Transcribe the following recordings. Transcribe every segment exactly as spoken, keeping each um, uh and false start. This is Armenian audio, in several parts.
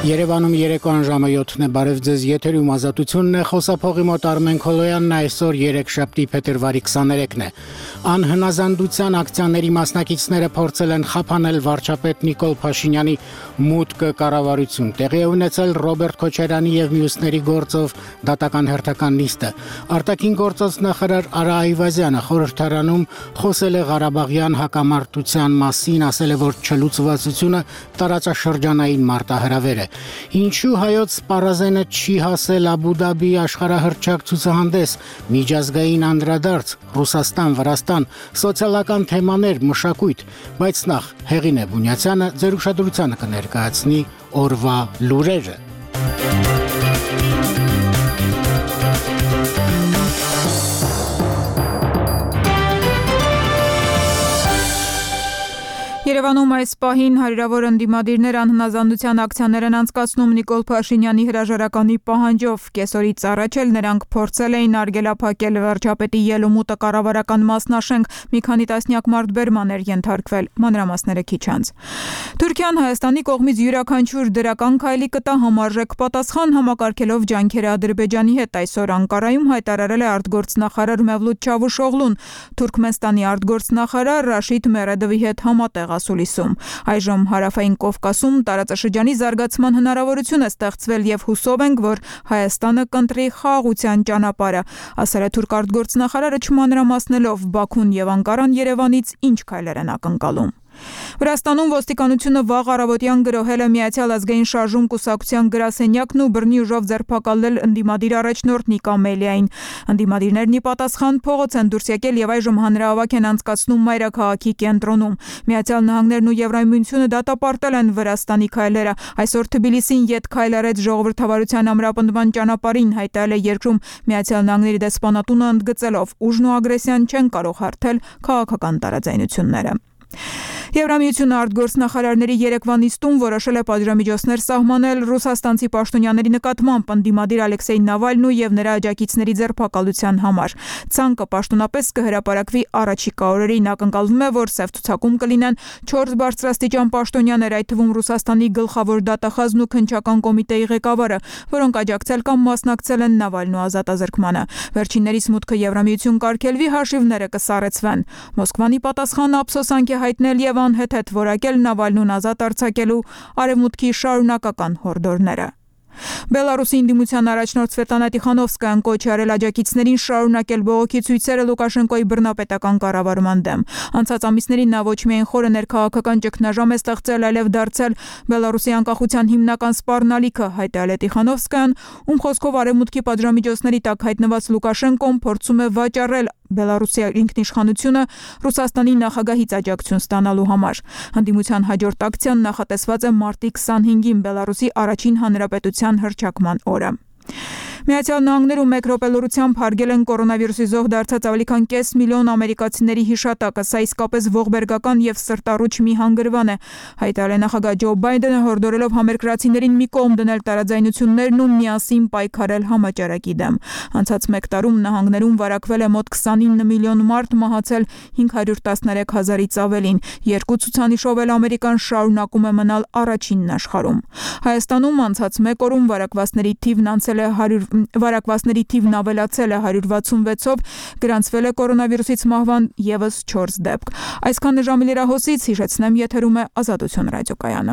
Երևանում երեկոյան ժամը յոթն է, բարև ձեզ, եթերում ազատությունն է, խոսափողի մոտ Արմեն Քոլոյանն, այսօր երեքշաբթի փետրվարի քսաներեքն է։ Անհնազանդության ակցիաների մասնակիցները փորձել են խափանել վարչապետ Նիկոլ Փաշինյանի մուտքը կառավարություն։ Տեղի է ունեցել Ռոբերտ Քոչարյանի եւ մյուսների գործով դատական հերթական նիստը։ Արտաքին գործոց նախարար Արա Այվազյանը խորհրդարանում խոսել է Ղարաբաղյան հակամարտության մասին, ասել է, որ չլուծվածությունը տարածաշրջանային մարտահրավեր է։ Ինչու հայոց սպառազենը չի հասել Աբու Դաբի աշխարհահռչակ ցուցահանդես, միջազգային անդրադարձ, Ռուսաստան, Վրաստան, սոցիալական թեմաներ, մշակույթ, բայց նախ Հեղինե Բունյացյանը ձեր ուշադրությանը կներկայացնի օրվա լուրերը։ Երևանում այս պահին հարյուրավոր ընդդիմադիրներ անհնազանդության ակցիաներ են անցկացնում Նիկոլ Փաշինյանի հրաժարականի պահանջով։ Կեսօրից առաջ էլ նրանք փորձել էին արգելափակել վարչապետի ելումուտը կառավարական մասնաշենք, մի քանի տասնյակ մարդ բերման էր ենթարկվել, մանրամասները քիչ անց։ Թուրքիան Հայաստանի կողմից յուրաքանչյուր դրական քայլի կտա համարժեք պատասխան, համակարգելով ջանքերը Ադրբեջանի հետ։ Այսօր Անկարայում հայտարարել է արտգործնախարար Մևլութ Չավուշօղլուն, Թուրքմենստանի արտգործնախարար Ռաշիդ Մերեդովի հետ համատեղ ասուլիսում։ Այժմ Հարավային Կովկասում տարածաշրջանի զարգացման հնարավորություն է ստեղծվել եւ հուսով ենք, որ Հայաստանը կընտրի խաղաղության ճանապարհը, ասել է թուրք արտգործնախարարը չմանրամասնելով Բաքուն եւ Անկարան Երևանից ինչ քայլեր են ակնկալում։ Վրաստանում ոստիկանությունը վաղ առավոտյան գրոհել է Միացյալ ազգային շարժում կուսակցության գրասենյակն ու բռնի ուժով ձերբակալել ընդդիմադիր առաջնորդ Նիկա Մելիային։ Ընդդիմադիրներն ի պատասխան փողոց են դուրս եկել եւ այժմ հանրահավաք են անցկացնում մայրաքաղաքի կենտրոնում։ Միացյալ Նահանգներն ու Եվրամիությունը դատապարտել են Վրաստանի քայլերը։ Այսօր Թբիլիսին ետ քայլ արեց ժողովրդավարության ամրապնդման ճանապարհին, հայտարարել է երկրում Միացյալ Նահանգների դեսպանատունը ընդգծելով ուժն ու ագրեսիան չեն կարող հարթել քաղաքական տարաձայնությունները։ Եվրամիությունը արտգործնախարարների երեկվա նիստում որոշել է պատժամիջոցներ սահմանել ռուսաստանցի պաշտոնյաների նկատմամբ ընդդիմադիր Ալեքսեյ Նավալնու եւ նրա աջակիցների ձերբակալության համար։ Ցանկը պաշտոնապես կհրապարակվի առաջիկա օրերին, ակնկալվում է, որ սև ցուցակում կլինեն չորս բարձրաստիճան պաշտոնյաներ, այդ թվում Ռուսաստանի գլխավոր դատախազն ու քննչական կոմիտեի ղեկավարը, որոնք աջակցել կամ մասնակցել են Նավալնու ազատազրկմանը։ Վերջիններիս մուտքը Եվրամիություն կարգելվի, հաշիվները կսառեցվեն։ Մոսկվանի պատասխանը ափսոսանք է հայտնել եւ անհեթեթ որակել Նավալնուն ազատ արձակելու արևմուտքի շարունակական հորդորները։ Բելարուսի ընդդիմության առաջնորդ Սվետլանա Տիխանովսկայան կոչ է արել աջակիցներին շարունակել բողոքի ցույցերը Լուկաշենկոյի բռնապետական կառավարման դեմ։ Անցած ամիսներին նա ոչ միայն խորը ներքաղաքական ճգնաժամ է ստեղծել, այլև դարձել Բելարուսի անկախության հիմնական սպառնալիքը, հայտարարել է Տիխանովսկայան, ում խոսքով արևմուտքի պատժամիջոցների տակ հայտնված Լուկաշենկոն փորձում է վաճառել Բելարուսի ինքնիշխանությունը Ռուսաստանի նախագահից աջակցություն ստանալու համար։ Ընդդիմության հաջորդ ակցիան նախատեսված է մարտի քսանհինգին, Բելարուսի առաջին հանրապետության հռչակման օրը։ Միացյալ Նահանգներում մեկ րոպելորությամբ հարգել են կորոնավիրուսի զոհ դարձած ավելի քան կես միլիոն ամերիկացիների հիշատակը, սա իսկապես ողբերգական եւ սրտառուչ մի հանգրվան է, հայտարարել է նախագահ Ջո Բայդենը, հորդորելով համերկրացիներին մի կողմ դնել տարաձայնություններն ու միասին պայքարել համաճարակի դեմ։ Անցած մեկ տարում նահանգներում վարակվել է մոտ քսանինը միլիոն մարդ, մահացել հինգ հարյուր տասներեք հազարից ավելին։ Երկու ցուցանիշով էլ Ամերիկան շարունակում է մնալ առաջինն աշխարհում։ Հայաստանում անցած մեկ օրում վարակվածների թիվն անցել է հարյուր Վարակվածների թիվն ավելացել է հարյուր վաթսունվեցով, գրանցվել է կորոնավիրուսից մահվան եւս չորս դեպք։ Այսքանը ժամի լրահոսից, հիշեցնեմ, եթերում է Ազատություն ռադիոկայանը։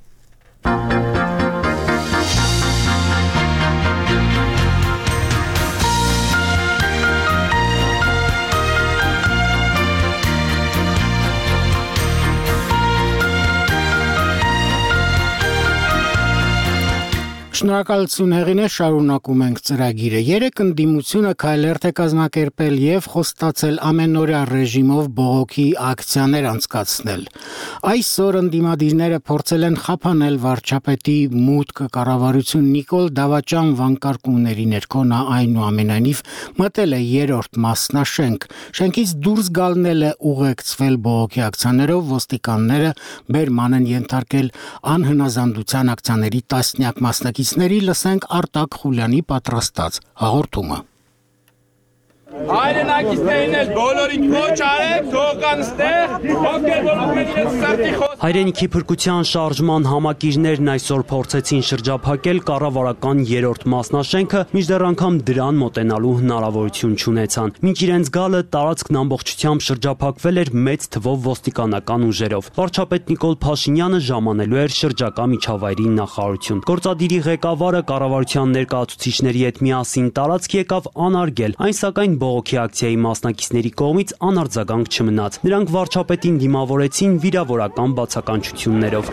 Շնորհակալություն Հեղինե, շարունակում ենք ծրագիրը։ Երեք ընդդիմությունը քայլերթ է կազմակերպել եւ խոստացել ամենօրյա ռեժիմով բողոքի ակցիաներ անցկացնել։ Այսօր ընդդիմադիրները փորձել են խափանել վարչապետի մուտքը կառավարություն Նիկոլ Դավաճան վանկարկումների ներքո նա այնուամենայնիվ մտել է երրորդ մասնաշենք։ Շենքից դուրս գալն է ուղեկցվել բողոքի ակցիաներով, ոստիկանները բերման են ենթարկել անհնազանդության ակցիաների տասնյակ մասնակիցների, լսենք Արտակ Խուլյանի պատրաստած հաղորդումը։ Հայրենակիցներին էլ բոլորին կոչ արեք, թողան ստեղ, ովքեր բոլորն իրենց սրտի խոս։ Հայրենիքի փրկության շարժման համակիրներն այսօր փորձեցին շրջափակել կառավարական երրորդ մասնաշենքը, մինչդեռ անգամ դրան մոտենալու հնարավորություն չունեցան։ Մինչ իրենց գալը տարածքն ամբողջությամբ շրջափակվել էր մեծ թվով ոստիկանական ուժերով։ Վարչապետ Նիկոլ Փաշինյանը ժամանելու էր շրջակա միջավայրի նախարարություն։ Գործադիրի ղեկավարը կառավարության ներկայացուցիչների հետ միասին տարածք եկավ անարգել, այն սակայն բողոքի ակցիայի մասնակիցների կողմից անարձագանք չմնաց։ Նրանք վարչապետին դիմավորեցին վիրավորական բացականչություններով։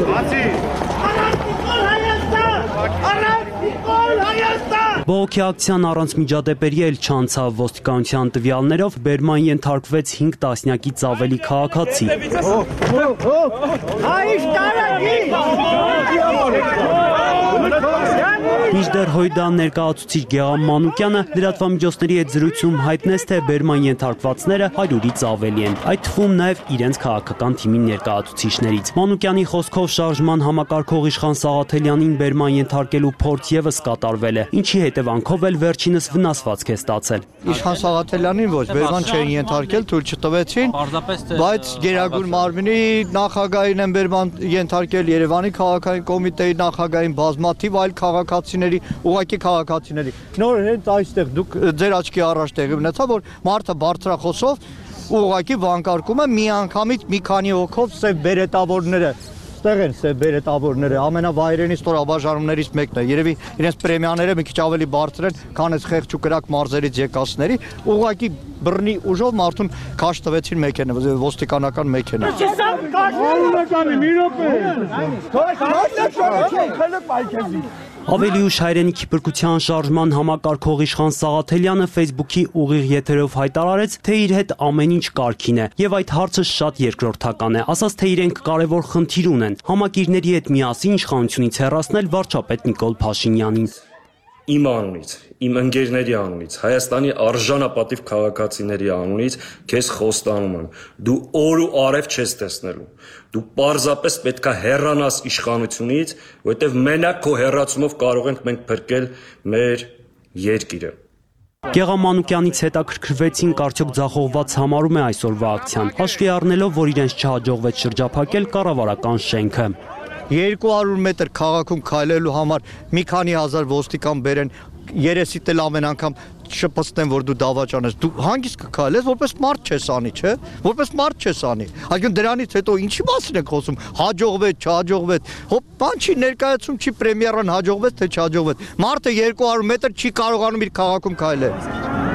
Բողոքի ակցիան առանց միջադեպերի էլ չանցավ ոստիկանության տվյալներով բերման ենթարկվեց հինգ տասնյակից ավելի քաղաքացի։ Մինչդեռ Հույդան ներկայացուցիչ Գեգամ Մանուկյանը լրատվամիջոցների հետ զրույցում հայտնեց, թե բերման ենթարկվածները հարյուրից ավելի են, այդ թվում նաև իրենց քաղաքական թիմի ներկայացուցիչներից։ Մանուկյանի խոսքով շարժման համակարգող Իշխան Սաղաթելյանին բերման ենթարկելու փորձ ևս կատարվել է, ինչի հետևանքով էլ վերջինս վնասվածք է ստացել։ Իշխան Սաղաթելյանին ոչ, բերման չէին ենթարկել, թույլ չտվեցին, բայց Գերագույն մարմնի նախագահին են բերման ենթարկել, Երևանի քաղաքային կոմիտեի նախագահին, բազմաթիվ այլ քաղաքացիների, ուղղակի քաղաքացիների։ Նոր հենց այստեղ դուք ձեր աչքի առաջ տեղի ունեցավ, որ մարդը բարձրախոսով ուղղակի վանկարկում է միանգամից մի քանի հոգով սև բերետավորները։ Ստեղ են սև բերետավորները, ամենավայրենի ստորաբաժանումներից մեկն է։ Երևի իրենց պրեմիաները մի քիչ ավելի բարձր են, քան այս խեղճ ու կրակ մարզերից եկածների, ուղղակի բռնի ուժով մարդուն քաշ տվեցին մեքենա, ոստիկանական մեքենա։ Ավելի ուշ հայրենիքի փրկության շարժման համակարգող Իշխան Սաղաթելյանը Facebook-ի ուղիղ եթերով հայտարարեց, թե իր հետ ամեն ինչ կարգին է, եւ այդ հարցը շատ երկրորդական է, ասաց, թե իրենք կարևոր խնդիր ունեն, համակիրների հետ միասին իշխանությունից հեռացնել վարչապետ Նիկոլ Փաշինյանին։ Իմ անունից, իմ ընկերների անունից, Հայաստանի արժանապատիվ քաղաքացիների անունից քեզ խոստանում եմ, դու օր ու արև չես տեսնելու, դու պարզապես պետք է հեռանաս իշխանությունից, որովհետև մենակ քո հեռացումով կարող ենք մենք փրկել մեր երկիրը։ Գեգամ Մանուկյանից հետաքրքրվեցինք արդյոք ձախողված համարում է այսօրվա ակցիան, հաշվի առնելով, որ իրենց չհաջողվեց շրջափակել կառավարական շենքը։ երկու հարյուր մետր քաղաքում քայլելու համար մի քանի հազար ոստիկան բերեն, երեսիդ էլ ամեն անգամ չպստեն, որ դու դավաճան ես, դու հանգիստ կքայլես, որպես մարդ չես անի, չէ, որպես մարդ չես անի, այսինքն դրանից հետո ինչի մասին եք խոսում, հաջողվեց, չհաջողվեց, հոպ, բան չի ներկայացում, չի պրեմիերան հաջողվեց, թե չհաջողվեց, մարդը երկու հարյուր մետր չի կարողանում իր քաղաքում քայլել։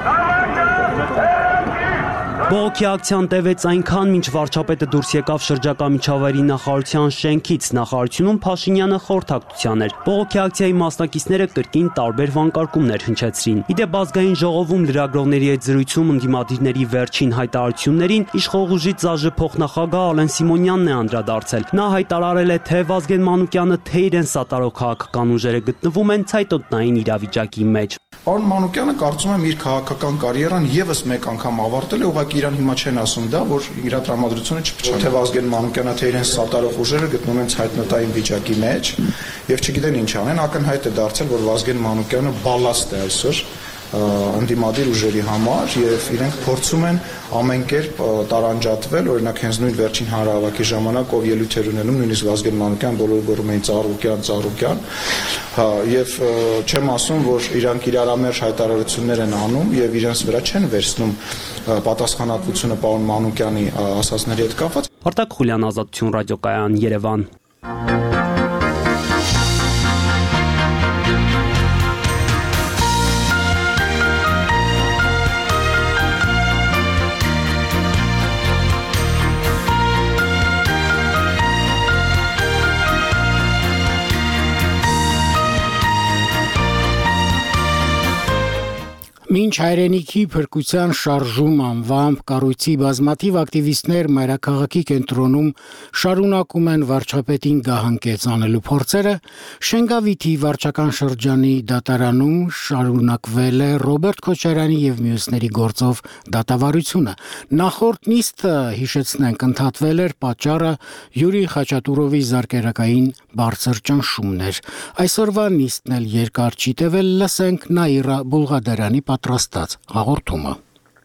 Բողոքի ակցիան տևեց այնքան, մինչ վարչապետը դուրս եկավ շրջակա միջավայրի նախարարության շենքից, նախարարությունում Փաշինյանը խորհրդակցության էր։ Բողոքի ակցիայի մասնակիցները կրկին տարբեր վանկարկումներ հնչեցրին։ Իդեպ ազգային ժողովում լրագրողների հետ զրույցում ընդդիմադիրների վերջին հայտարարություններին իշխող ուժի ԶԱԺ փոխնախագահ Ալեն Սիմոնյանն է անդրադարձել։ Նա հայտարարել է, թե Վազգեն Մանուկյանը, թե իրեն սատարող քաղաքական ուժերը գտնվում են ցայտոտնային իրավիճակի մեջ։ Պարոն Մանուկյանը կարծում եմ իր քաղաքական կարիերան եւս մեկ անգամ ավարտել է, ուղղակի իրան հիմա չեն ասում դա, որ իր տրամադրությունը չփչա։ Թե Վազգեն Մանուկյանը, թե իրեն սատարող ուժերը գտնվում են ցայտնոտային վիճակի մեջ եւ չգիտեն ինչ անեն, ակնհայտ է դարձել, որ Վազգեն Մանուկյանը բալաստ է այսօր ընդդիմադիր ուժերի համար եւ իրենք փորձում են ամեն կերպ տարանջատվել, օրինակ հենց նույն վերջին հանրահավաքի ժամանակ ով ելույթ էր ունենում, նույնիսկ Վազգեն Մանուկյան բոլորը գոռում էին Ծառուկյան, Ծառուկյան, հա, եւ չեմ ասում, որ իրանք իրարամերժ հայտարարություններ են անում եւ իրենց վրա չեն վերցնում պատասխանատվությունը պարոն Մանուկյանի ասածների հետ կապված։ Արտակ Խուլյան, Ազատություն ռադիոկայան, Երևան։ Մինչ հայրենիքի փրկության շարժում անվամբ կառույցի բազմաթիվ ակտիվիստներ մայրաքաղաքի կենտրոնում շարունակում են վարչապետին գահանկեց անելու փորձերը, Շենգավիթի վարչական շրջանի դատարանում շարունակվել է Ռոբերտ Քոչարյանի եւ մյուսների գործով դատավարությունը։ Նախորդ նիստը, հիշեցնենք, ընդհատվել էր պատճառը Յուրի Խաչատուրովի զարկերակային բարձր ճնշումն էր։ Այսօրվա նիստն էլ երկար չի տևել, լսենք Նաիրա Բուլղադարյանի պատրաստած նպաստած հաղորդումը։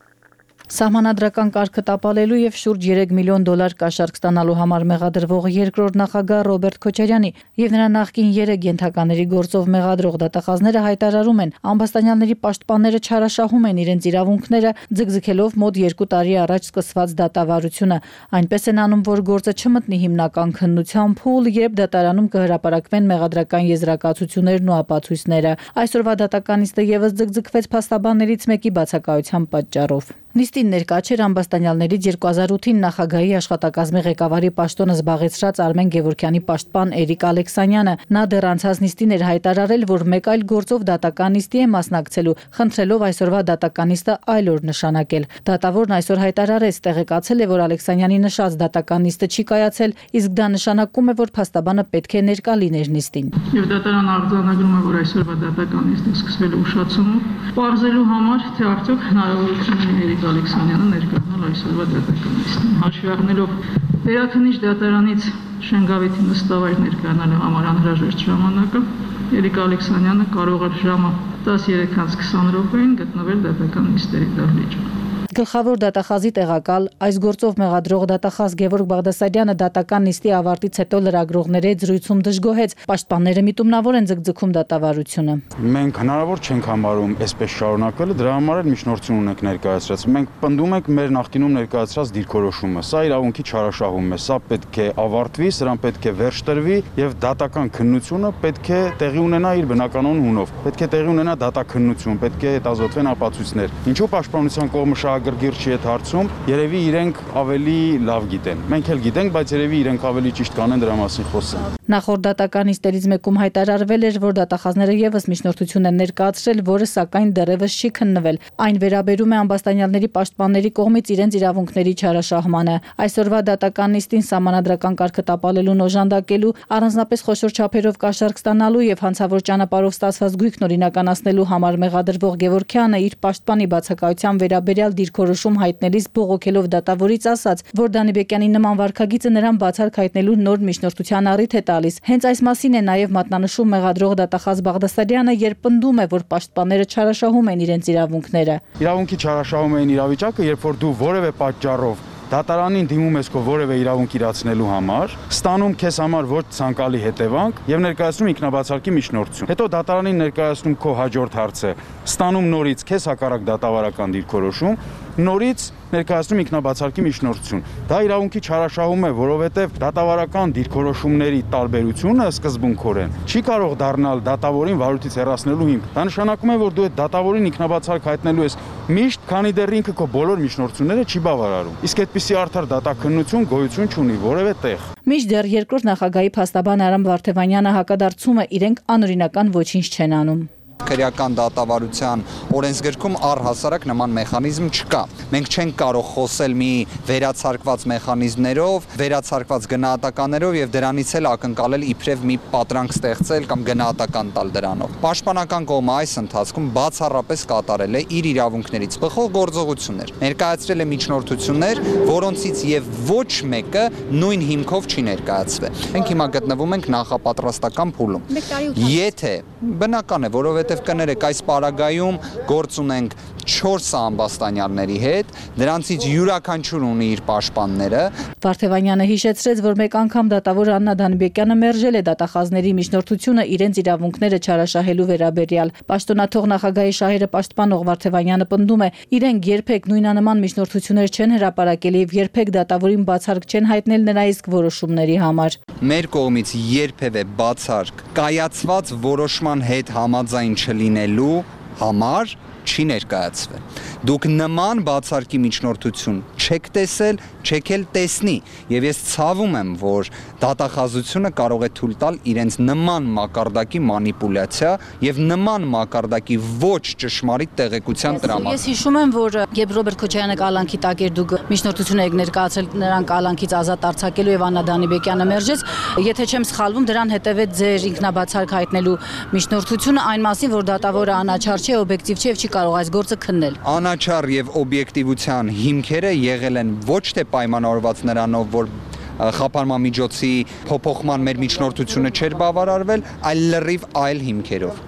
Սահմանադրական կարգը տապալելու եւ շուրջ երեք միլիոն դոլար կաշառք ստանալու համար մեղադրվող երկրորդ նախագահ Ռոբերտ Քոչարյանի եւ նրա նախկին երեք ենթակաների գործով մեղադրող դատախազները հայտարարում են, ամբաստանյալների պաշտպանները չարաշահում են իրենց իրավունքները, ձգձգելով մոտ երկու տարի առաջ սկսված դատավարությունը, այնպես են անում, որ գործը չմտնի հիմնական քննության փուլ, երբ դատարանում կհրապարակվեն մեղադրական եզրակացություններն ու ապացույցները։ Այսօրվա դատական նիստը եւս ձգձգվեց փաստաբաններից մեկի բացակայության պատճառով։ Նիստին ներկա չէր ամբաստանյալներից երկու հազար ութին նախագահի աշխատակազմի ղեկավարի պաշտոնը զբաղեցրած Արմեն Գևորգյանի պաշտպան Էրիկ Ալեքսանյանը։ Նա դեռ անցած նիստին էր հայտարարել, որ մեկ այլ գործով դատական նիստի է մասնակցելու, խնդրելով այսօրվա դատական նիստը այլ օր նշանակել։ Դատավորն այսօր հայտարարեց, տեղեկացել է, որ Ալեքսանյանի նշած դատական նիստը չի կայացել, իսկ դա նշանակում է, որ փաստաբանը պետք է ներկա լիներ նիստին։ Եվ դատարանը արձանագրում է, որ այսօրվա դատական նիստը սկսվել է ուշացումով, պարզելու համար, թե արդյոք հնարավորություն ունի Էրիկ Ալեքսանյանը ներկայանալ այսօրվա դատական նիստին։ Հաշվի առնելով վերաքննիչ դատարանից Շենգավիթի նստավայր ներկայանալու համար անհրաժեշտ ժամանակը, Էրիկ Ալեքսանյանը կարող էր ժամը տասներեք քսան րոպեին գտնվել դատական նիստերի դահլիճում։ Գլխավոր դատախազի տեղակալ այս գործով մեղադրող դատախազ Գևորգ Բաղդասարյանը դատական նիստի ավարտից հետո լրագրողների հետ զրույցում դժգոհեց, պաշտպանները միտումնավոր են ձգձգում դատավարությունը։ Մենք հնարավոր չենք համարում այսպես շարունակելը, դրա համար էլ միջնորդություն ունենք ներկայացրած։ Մենք պնդում ենք մեր նախկինում ներկայացրած դիրքորոշումը։ Սա իրավունքի չարաշահում է, սա պետք է ավարտվի, սրան պետք է վերջ տրվի եւ դատական քննությունը պետք է տեղի ունենա իր բնականon հունով։ Պետք է տեղի ունենա դատաքննություն, պետք է հետազոտվեն ապացույցներ։ Ինչու պաշտպանության կողմը գրգիռ չի այդ հարցում, երևի իրենք ավելի լավ գիտեն։ Մենք էլ գիտենք, բայց երևի իրենք ավելի ճիշտ կանեն դրա մասին խոսեն։ Նախորդ դատական նիստերից մեկում հայտարարվել էր, որ դատախազները եւս միջնորդություն են ներկայացրել, որը սակայն դեռևս չի քննվել։ Այն վերաբերում է ամբաստանյալների պաշտպանների կողմից իրենց իրավունքների չարաշահմանը։ Այսօրվա դատական նիստին սահմանադրական կարգը տապալելուն օժանդակելու, առանձնապես խոշոր չափերով կաշառք ստանալու եւ հանցավոր ճանապարհով ստացված գույքն օրինականացնելու համար մեղադրվող Գևորգյանը իր պաշտպանի բացակայության վերաբերյալ դիրքորոշում հայտնելիս բողոքելով դատավորից ասաց, որ Դանիբեկյանի նման վարքագիծը նրան բացառք հայտնելու նոր միջնորդության առիթ է տալիս։ Հենց այս մասին է նաև մատնանշում մեղադրող դատախազ Բաղդասարյանը, երբ պնդում է, որ պաշտպանները չարաշահում են իրենց իրավունքները։ Իրավունքի չարաշահում են իրավիճակը, երբ որ դու որևէ պատճառով դատարանին դիմում ես քո որևէ իրավունք իրացնելու համար, ստանում քեզ համար ոչ ցանկալի հետևանք եւ ներկայացնում ինքնաբացարկի միջնորդություն։ Հետո դատարանին ներկայացնում քո հաջորդ հարցը, ստանում նորից քեզ հակառակ դատավարական դիրքորոշում, նորից ներկայացնում ինքնաբացարկի միջնորդություն։ Դա իրավունքի չարաշահում է, որովհետև դատավարական դիրքորոշումների տարբերությունը սկզբունքորեն չի կարող դառնալ դատավորին վարույթից հեռացնելու հիմք։ Դա նշանակում է, որ դու այդ դատավորին ինքնաբացարկ հայտնելու ես միշտ, քանի դեռ ինքը քո բոլոր միջնորդությունները չի բավարարում։ Իսկ այդպիսի արդար դատաքննություն գոյություն չունի որևէ տեղ։ Մինչդեռ երկրորդ նախագահի փաստաբան Արամ Վարդևանյանը հակադարձում է, իրենք անօրինական ոչինչ չեն անում։ Քրեական դատավարության օրենսգրքում առհասարակ նման մեխանիզմ չկա։ Մենք չենք կարող խոսել մի վերացարկված մեխանիզմներով, վերացարկված գնահատականներով եւ դրանից էլ ակնկալել իբրև մի պատրանք ստեղծել կամ գնահատական տալ դրանով։ Պաշտպանական կողմը այս ընթացքում բացառապես կատարել է իր իրավունքներից բխող գործողություններ։ Ներկայացրել է միջնորդություններ, որոնցից եւ ոչ մեկը նույն հիմքով չի ներկայացվել։ Մենք հիմա գտնվում ենք նախապատրաստական փուլում։ Եթե բնական է, որովհետև կներեք այս պարագայում գործ ունենք չորս ամբաստանյալների հետ, դրանցից յուրաքանչյուր ունի իր պաշտպանները։ Վարդևանյանը հիշեցրեց, որ մեկ անգամ դատավոր Աննա Դանիբեկյանը մերժել է դատախազների միջնորդությունը իրենց իրավունքները չարաշահելու վերաբերյալ։ Պաշտոնաթող նախագահի շահերը պաշտպանող Վարդևանյանը պնդում է, իրենք երբեք նույնանման միջնորդություններ չեն հրապարակել եւ երբեք դատավորին բացառք չեն հայտնել նրա իսկ որոշումների համար։ Մեր կողմից երբևէ բացառք կայացված որոշման հետ համաձայն չլինելու համար չի ներկայացվել։ Դուք նման բացարկի միջնորդություն չեք տեսել, չեք էլ տեսնի, եւ ես ցավում եմ, որ դատախազությունը կարող է թույլ տալ իրենց նման մակարդակի մանիպուլյացիա եւ նման մակարդակի ոչ ճշմարիտ տեղեկության տրամադրում։ Ես հիշում եմ, որ երբ Ռոբերտ Քոչարյանը կալանքի տակ էր, դուք միջնորդություն եք ներկայացրել նրան կալանքից ազատ արձակելու եւ Աննա Դանիբեկյանը մերժեց, եթե չեմ սխալվում, դրան հետեւեց ձեր ինքնաբացարկ հայտնելու միջնորդությունը այն մասին, որ դատավորը անաչառ չէ, օբյեկտիվ չէ եւ չի կարող այս գործը քննել։ Անաչառ եւ օբյեկտիվության հիմքերը եղել են ոչ թե պայմանավորված նրանով, որ խափանման միջոցի փոփոխման մեր միջնորդությունը չէր բավարարվել, այլ լրիվ այլ հիմքերով։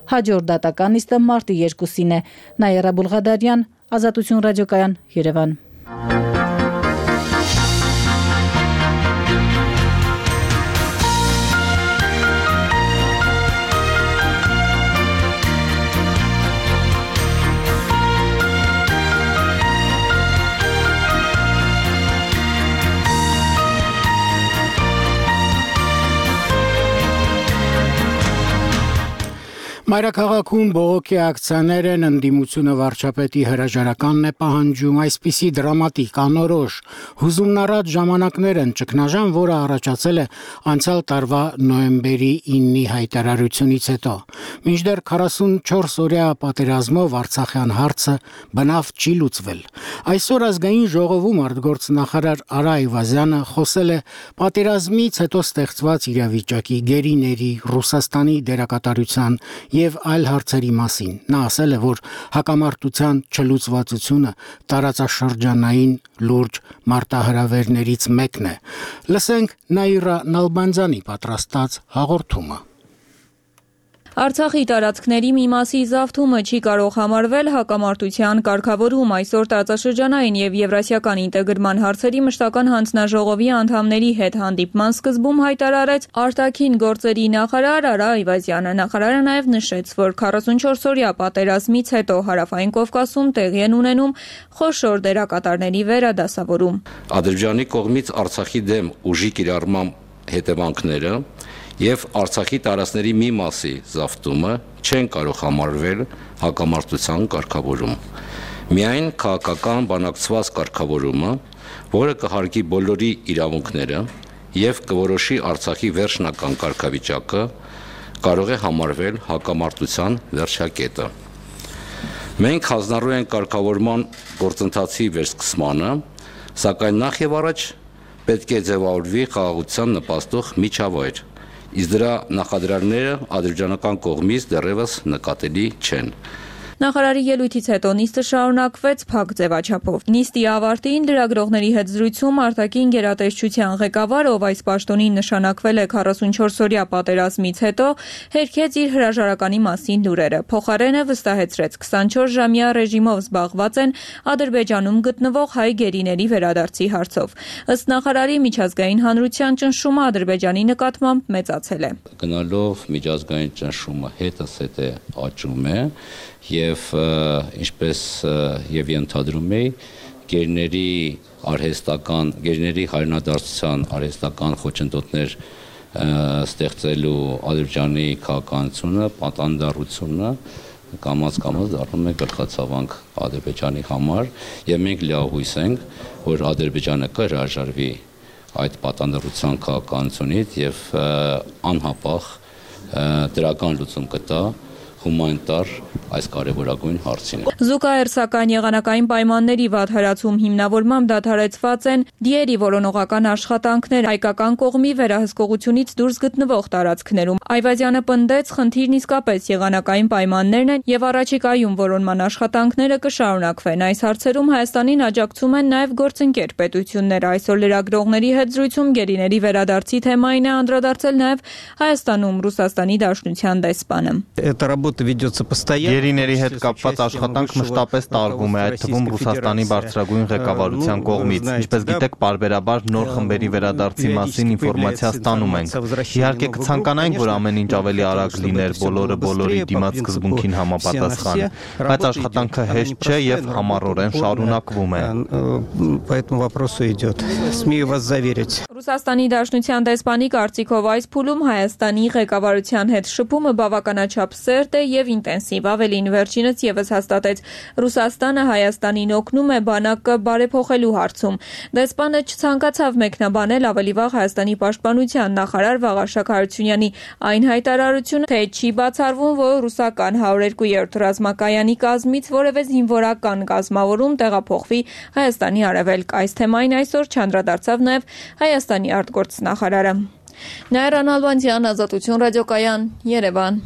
Հաջորդ դատական նիստը մարտի երկուսին է։ Նայերա Բուլղադարյան, Ազատություն ռադիոկայան, Երևան։ Մայրաքաղաքում բողոքի ակցիաներ են, ընդդիմությունը վարչապետի հրաժարականն է պահանջում, այսպիսի դրամատիկ, անորոշ, հուզումնառատ ժամանակներ են, ճգնաժամ, որը առաջացել է անցյալ տարվա նոյեմբերի իննի հայտարարությունից հետո։ Մինչդեռ քառասունչորս օրյա պատերազմով Արցախյան հարցը բնավ չի լուծվել։ Այսօր ազգային ժողովում արտգործնախարար Արա Այվազյանը խոսել է պատերազմից հետո ստեղծված իրավիճակի, գերիների, Ռուսաստանի դերակատարության եւ այլ հարցերի մասին։ Նա ասել է, որ հակամարտության չլուծվածությունը տարածաշրջանային լուրջ մարտահրավերներից մեկն է։ Լսենք Նաիրա Նալբանդյանի պատրաստած հաղորդումը։ Արցախի տարածքների մի մասի զավթումը չի կարող համարվել հակամարտության կարգավորում։ Այսօր տարածաշրջանային եւ եվրասիական ինտեգրման հարցերի մշտական հանձնաժողովի անդամների հետ հանդիպման սկզբում հայտարարեց արտաքին գործերի նախարար Արա Այվազյանը։ Նախարարը նաեւ նշեց, որ քառասունչորս օրյա պատերազմից հետո Հարավային Կովկասում տեղի են ունենում խոշոր դերակատարների վերադասավորում։ Ադրբեջանի կողմից Արցախի դեմ ուժի կիրառման հետևանքները եւ Արցախի տարածքների մի մասի զավթումը չեն կարող համարվել հակամարտության կարգավորում։ Միայն քաղաքական բանակցված կարգավորումը, որը կհարգի բոլորի իրավունքները եւ կորոշի Արցախի վերջնական կարգավիճակը, կարող է համարվել հակամարտության վերջակետը։ Մենք հանձնառու ենք կարգավորման գործընթացի վերսկսմանը, սակայն նախ եւ առաջ պետք է ձևավորվի խաղաղության նպաստող միջավայր։ Իսկ դրա նախադրյալները ադրբեջանական կողմից դեռևս նկատելի չեն։ Նախարարի ելույթից հետո նիստը շարունակվեց փակ ձևաչափով։ Նիստի ավարտին լրագրողների հետ զրույցում արտաքին գերատեսչության ղեկավար, ով այս պաշտոնին նշանակվել է քառասունչորս օրյա պատերազմից հետո, հերքեց իր հրաժարականի մասին լուրերը։ Փոխարենը վստահեցրեց քսանչորս ժամյա ռեժիմով զբաղված են Ադրբեջանում գտնվող հայ գերիների վերադարձի հարցով։ Ըստ նախարարի, միջազգային հանրության ճնշումը Ադրբեջանի նկատմամբ մեծացել է։ Գնալով միջազգային ճնշումը հետզհետե աճում է եւ ինչպես եւ ենթադրում էի գերների արհեստական գերների հայրենադարձության արհեստական խոչընդոտներ ստեղծելու Ադրբեջանի քաղաքականությունը, պատանդառությունը կամաց կամաց դառնում է գլխացավանք Ադրբեջանի համար եւ մենք լիահույս ենք, որ Ադրբեջանը կհրաժարվի այդ պատանդառության քաղաքականությունից եւ անհապաղ դրական լուծում կտա հումանիտար այս կարևորագույն հարցին։ Զուգահեռ սակայն եղանակային պայմանների վատ հրացում հիմնավորմամբ դադարեցված են դիերի որոնողական աշխատանքներ հայկական կողմի վերահսկողությունից դուրս գտնվող տարածքներում։ Այվազյանը պնդեց, խնդիրն իսկապես եղանակային պայմաններն են եւ առաջիկայում որոնման աշխատանքները կշարունակվեն։ Այս հարցերում Հայաստանին աջակցում են նաեւ գործընկեր պետությունները։ Այսօր լրագրողների հետ զրույցում գերիների վերադարձի թեմային է անդրադարձել նաեւ Հայաստանում Ռուսաստանի Դաշնության դեսպանը։ Գերիների հետ կապված աշխատանք մշտապես տարվում է, այդ թվում Ռուսաստանի բարձրագույն ղեկավարության կողմից։ Ինչպես գիտեք, պարբերաբար նոր խմբերի վերադարձի մասին ինֆորմացիա ստանում ենք։ Իհարկե կցանկանայինք, որ ամեն ինչ ավելի արագ լիներ, բոլորը բոլորի դիմաց սկզբունքին համապատասխան, բայց աշխատանքը հեշտ չէ եւ համառորեն շարունակվում է։ Ռուսաստանի Դաշնության դեսպանի կարծիքով այս փուլում Հայաստանի ղեկավարության հետ շփումը բավականաչափ սերտ է եւ ինտենսիվ։ Ավելին վերջինս եւս հաստատեց, Ռուսաստանը Հայաստանին օգնում է բանակը բարեփոխելու հարցում։ Դեսպանը չցանկացավ մեկնաբանել ավելի վաղ Հայաստանի պաշտպանության նախարար Վաղարշակ Հարությունյանի այն հայտարարությունը, թե չի բացառվում, որ ռուսական հարյուր երկու ռազմակայանի կազմից որևէ զինվորական կազմավորում տեղափոխվի Հայաստանի արևելք։ Այս թեմային այսօր չանդրադարձավ նաեւ Հայաստանի արտգործնախարարը։ Նաիրա Նալբանդյան, Ազատություն ռադիոկայան, Երևան։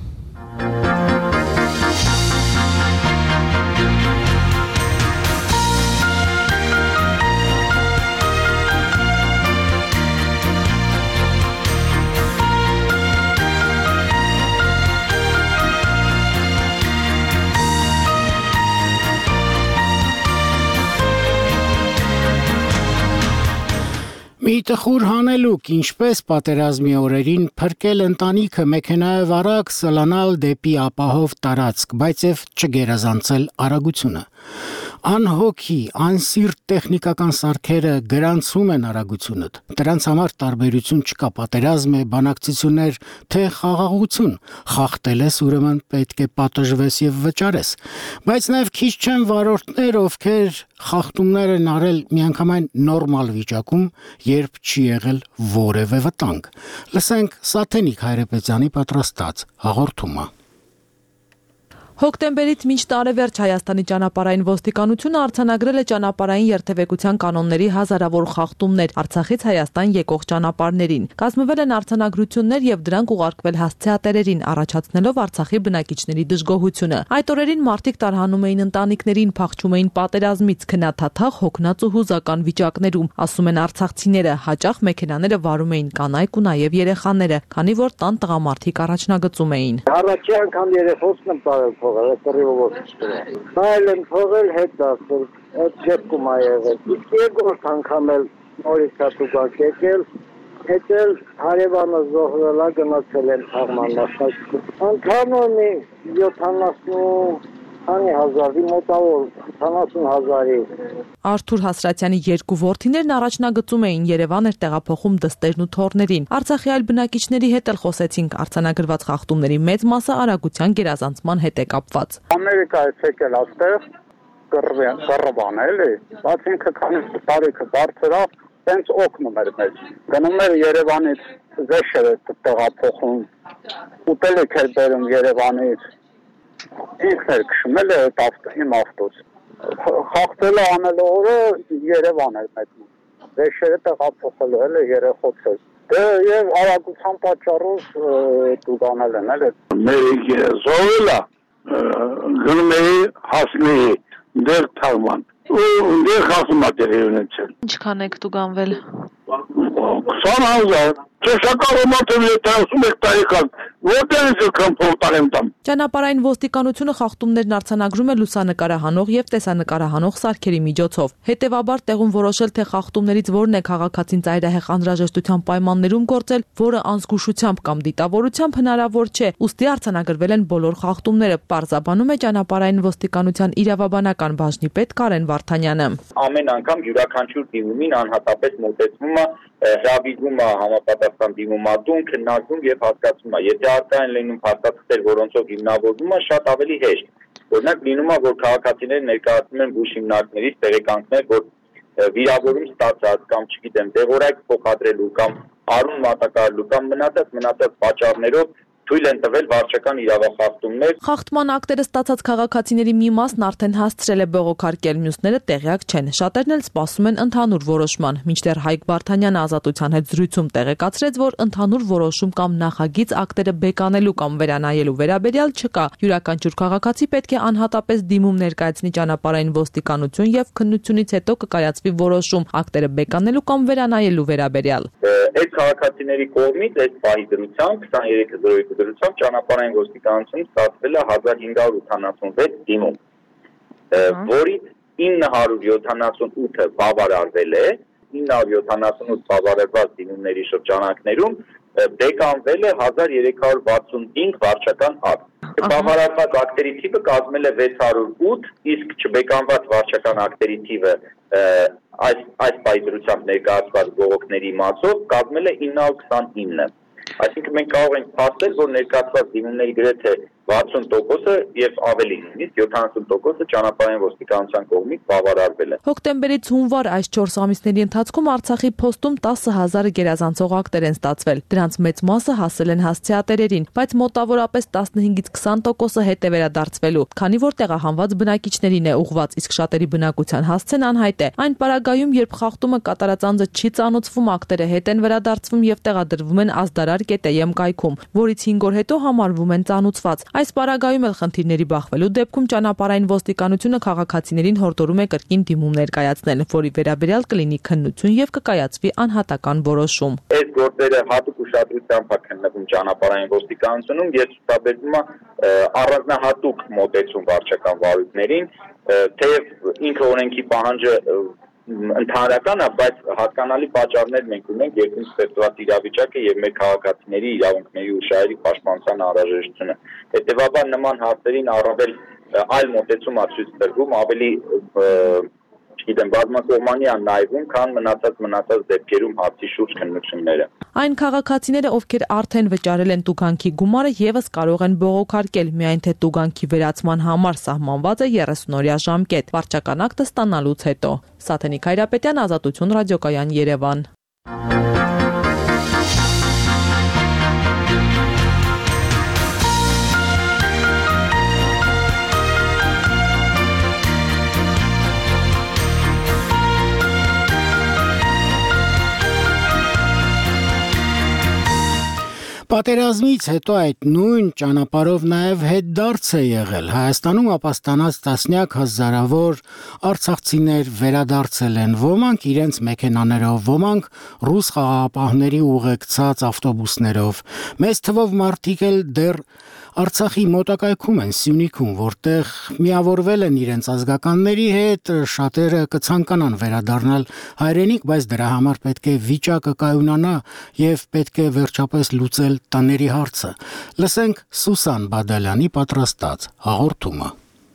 Տխուր հանելուկ, ինչպես պատերազմի օրերին փրկել ընտանիքը մեքենայով արագ սլանալ դեպի ապահով տարածք, բայց եւ չգերազանցել արագությունը։ Անհոգի, անսիրտ տեխնիկական սարքերը գրանցում են արագությունդ։ Դրանց համար տարբերություն չկա, պատերազմ է, բանակցություններ, թե խաղաղություն։ Խախտել ես, ուրեմն պետք է պատժվես եւ վճարես։ Բայց նաեւ քիչ չեն վարորդներ, ովքեր խախտումներ են արել միանգամայն նորմալ վիճակում, երբ չի եղել որևէ վտանգ։ Լսենք Սաթենիկ Հայրապետյանի պատրաստած հաղորդումը։ Հոկտեմբերից մինչ տարեվերջ Հայաստանի ճանապարհային ոստիկանությունը արձանագրել է ճանապարհային երթևեկության կանոնների հազարավոր խախտումներ Արցախից Հայաստան եկող ճանապարհներին։ Կազմվել են արձանագրություններ եւ դրանք ուղարկվել հասցեատերերին, առաջացնելով Արցախի բնակիչների դժգոհությունը։ Այդ օրերին մարդիկ տարհանում էին ընտանիքներին, փախչում էին պատերազմից, քննաթաթախ, հոգնած ու հուզական վիճակներում, ասում են արցախցիները, հաճախ մեքենաները վարում էին կանայք ու նաեւ երեխաները, քանի որ տան տղամարդիկ առաջնագծում էին։ Առաջի անգամ երեխոսն եմ տարել փողել, կռիվով չկրել։ Նայել եմ փողել հետ դասել, այդ դեպքում ա եղել։ Իսկ երկրորդ անգամ էլ նորից հատուկ եկել, հետել հարևանը զոհվել ա գնացել են թաղման մասնակցություն։ Ընդհանուր մի յոթանասուն Անի հազարի մոտավոր ութանասուն հազարի։ Արթուր Հասրատյանի երկու որդիներն առաջնագծում էին, Երևան էր տեղափոխում դստերն ու թոռներին։ Արցախի այլ բնակիչների հետ էլ խոսեցինք, արձանագրված խախտումների մեծ մասը արագության գերազանցման հետ է կապված։ Ամերիկայից եկել այստեղ կռվան էլի, բայց ինքը քանի տարիքը բարձր է, տենց օգնում էր մեզ։ Գնում էր Երևանից Զեշեր տեղափոխում, ուտելիք էր բերում Երևանից։ Ինքն էր քշում էլ իմ ավտոս։ Խախտելը անելու օրը Երևան էր մեկնում։ Վեշերը տեղափոխել էլ երեխոց էր։ Դե եւ արագության պատճառով դուգանել են էլ։ Մեր զոհելա գնում է հասնի դեր թաղման։ Ու դեր խասում ատերիոնեցել։ Ինչքան եք դուգանվել։ քսան հազար։ Չշակարոմատը տասում եք տարեկան, որտեղ ես եկան փորտարեմ տամ։ Ճանապարհային ոստիկանությունը խախտումներն արձանագրում է լուսանկարահանող եւ տեսանկարահանող սարքերի միջոցով։ Հետևաբար տեղում որոշել, թե խախտումներից որն է քաղաքացին ծայրահեղ անհրաժեշտության պայմաններում գործել, որը անզգուշությամբ կամ դիտավորությամբ հնարավոր չէ, ուստի արձանագրվել են բոլոր խախտումները, պարզաբանում է ճանապարհային ոստիկանության իրավաբանական բաժնի պետ Կարեն Վարդանյանը։ Ամեն անգամ յուրաքանչյուր դիմումին անհատապես մոտեցվում է, հրավիրվում է համապատասխան դիմումատուն, քննարկում եւ հասկացում է։ Եթե արկա են լինում փաստաթղթեր, որոնցով հիմնավորվում է, շատ ավելի հեշտ։ Օրինակ լինում է, որ քաղաքացիները ներկայացնում են բուժ հիմնարկներից տեղեկանքներ, որ վիրավորում ստացած կամ չգիտեմ, դեղորայք փոխադրելու կամ արուն մատակարարելու կամ մնացած մնացած պատճառներով թույլ են տվել վարչական իրավախախտումներ։ Խախտման ակտերը ստացած քաղաքացիների մի մասն արդեն հասցրել է բողոքարկել, մյուսները տեղյակ չեն։ Շատերն էլ սպասում են ընդհանուր որոշման։ Մինչդեռ Հայկ Վարդանյանը Ազատության հետ զրույցում տեղեկացրեց, որ ընդհանուր որոշում կամ նախագիծ ակտերը բեկանելու կամ վերանայելու վերաբերյալ չկա։ Յուրաքանչյուր քաղաքացի պետք է անհատապես դիմում ներկայացնի ճանապարհային ոստիկանություն եւ քննությունից հետո կկայացվի որոշում ակտերը բեկանելու կամ վերանայելու վերաբերյալ։ Այդ քաղաքացիների կողմից այդ պահի դրությամբ քսաներեք հազար դրությամբ ճանապարհային ոստիկանություն ստացվել է հազար հինգ հարյուր ութանասունվեց դիմում, որից ինը հարյուր յոթանասունութը բավարարվել է, ինը հարյուր յոթանասունութ բավարարված դիմումների շրջանակներում բեկանվել է հազար երեք հարյուր վաթսունհինգ վարչական ակտ։ Բավարարված ակտերի թիվը կազմել է վեց հարյուր ութ, իսկ չբեկանված վարչական ակտերի թիվը այս այս պայծրությամբ ներկայացված բողոքների մասով կազմել է ինը հարյուր քսանինը։ Այսինքն մենք կարող ենք փաստել, որ ներկայացված դիմումների գրեթե վաթսուն տոկոսը եւ ավելի նույնիսկ յոթանասուն տոկոսը ճանապարհային ոստիկանության կողմից բավարարվել է։ Հոկտեմբերից հունվար այս չորս ամիսների ընթացքում Արցախի փոստում տասը հազար գերազանցող ակտեր են ստացվել։ Դրանց մեծ մասը հասել են հասցեատերերին, բայց մոտավորապես տասնհինգից քսան տոկոսը հետ է վերադարձվելու, քանի որ տեղահանված բնակիչներին է ուղղված, իսկ շատերի բնակության հասցեն անհայտ է։ Այն պարագայում, երբ խախտումը կատարած անձը չի ծանոթվում, ակտերը հետ են վերադարձվում եւ տեղադրվում են ազդարար կետեյեմ կայքում, որից հինգ օր հետո համարվում են ծանոթված։ Այս պարագայում էլ խնդիրների բախվելու դեպքում ճանապարհային ոստիկանությունը քաղաքացիներին հորդորում է կրկին դիմում ներկայացնել, որի վերաբերյալ կլինի քննություն եւ կկայացվի անհատական որոշում։ Այս գործերը հատուկ ուշադրությամբ է քննվում ճանապարհային ոստիկանությունում, եւ ցուցաբերվում է առանձնահատուկ մոտեցում վարչական վարույթներին, թեև ինքը օրենքի պահանջը ընդհանրական է, բայց հատկանալի պատճառներ մենք ունենք երկրի ստեղծված իրավիճակը եւ մեր քաղաքացիների իրավունքների ու շահերի պաշտպանության անհրաժեշտությունը։ Հետևաբար նման հարցերին առավել այլ մոտեցում է ցույց տրվում, ավելի Գիտեմ, բազմակողմանյան նայվում, քան մնացած մնացած դեպքերում հարցի շուրջ քննությունները։ Այն քաղաքացիները, ովքեր արդեն վճարել են տուգանքի գումարը, եւս կարող են բողոքարկել, միայն թե տուգանքի վերացման համար սահմանված է երեսուն օրյա ժամկետ, վարչական ակտը ստանալուց հետո։ Սաթենիկ Հայրապետյան, Ազատություն ռադիոկայան, Երևան։ Պատերազմից հետո այդ նույն ճանապարհով նաև հետդարձ է եղել։ Հայաստանում ապաստանած տասնյակ հազարավոր արցախցիներ վերադարձել են, ոմանք իրենց մեքենաներով, ոմանք ռուս խաղաղապահների ուղեկցած ավտոբուսներով։ Մեծ թվով մարդիկ էլ դեռ Արցախի մոտակայքում են, Սյունիքում, որտեղ միավորվել են իրենց ազգականների հետ, շատերը կցանկանան վերադառնալ հայրենիք, բայց դրա համար պետք է վիճակը կայունանա եւ պետք է վերջապես լուծել տների հարցը։ Լսենք Սուսան Բադալյանի պատրաստած հաղորդումը։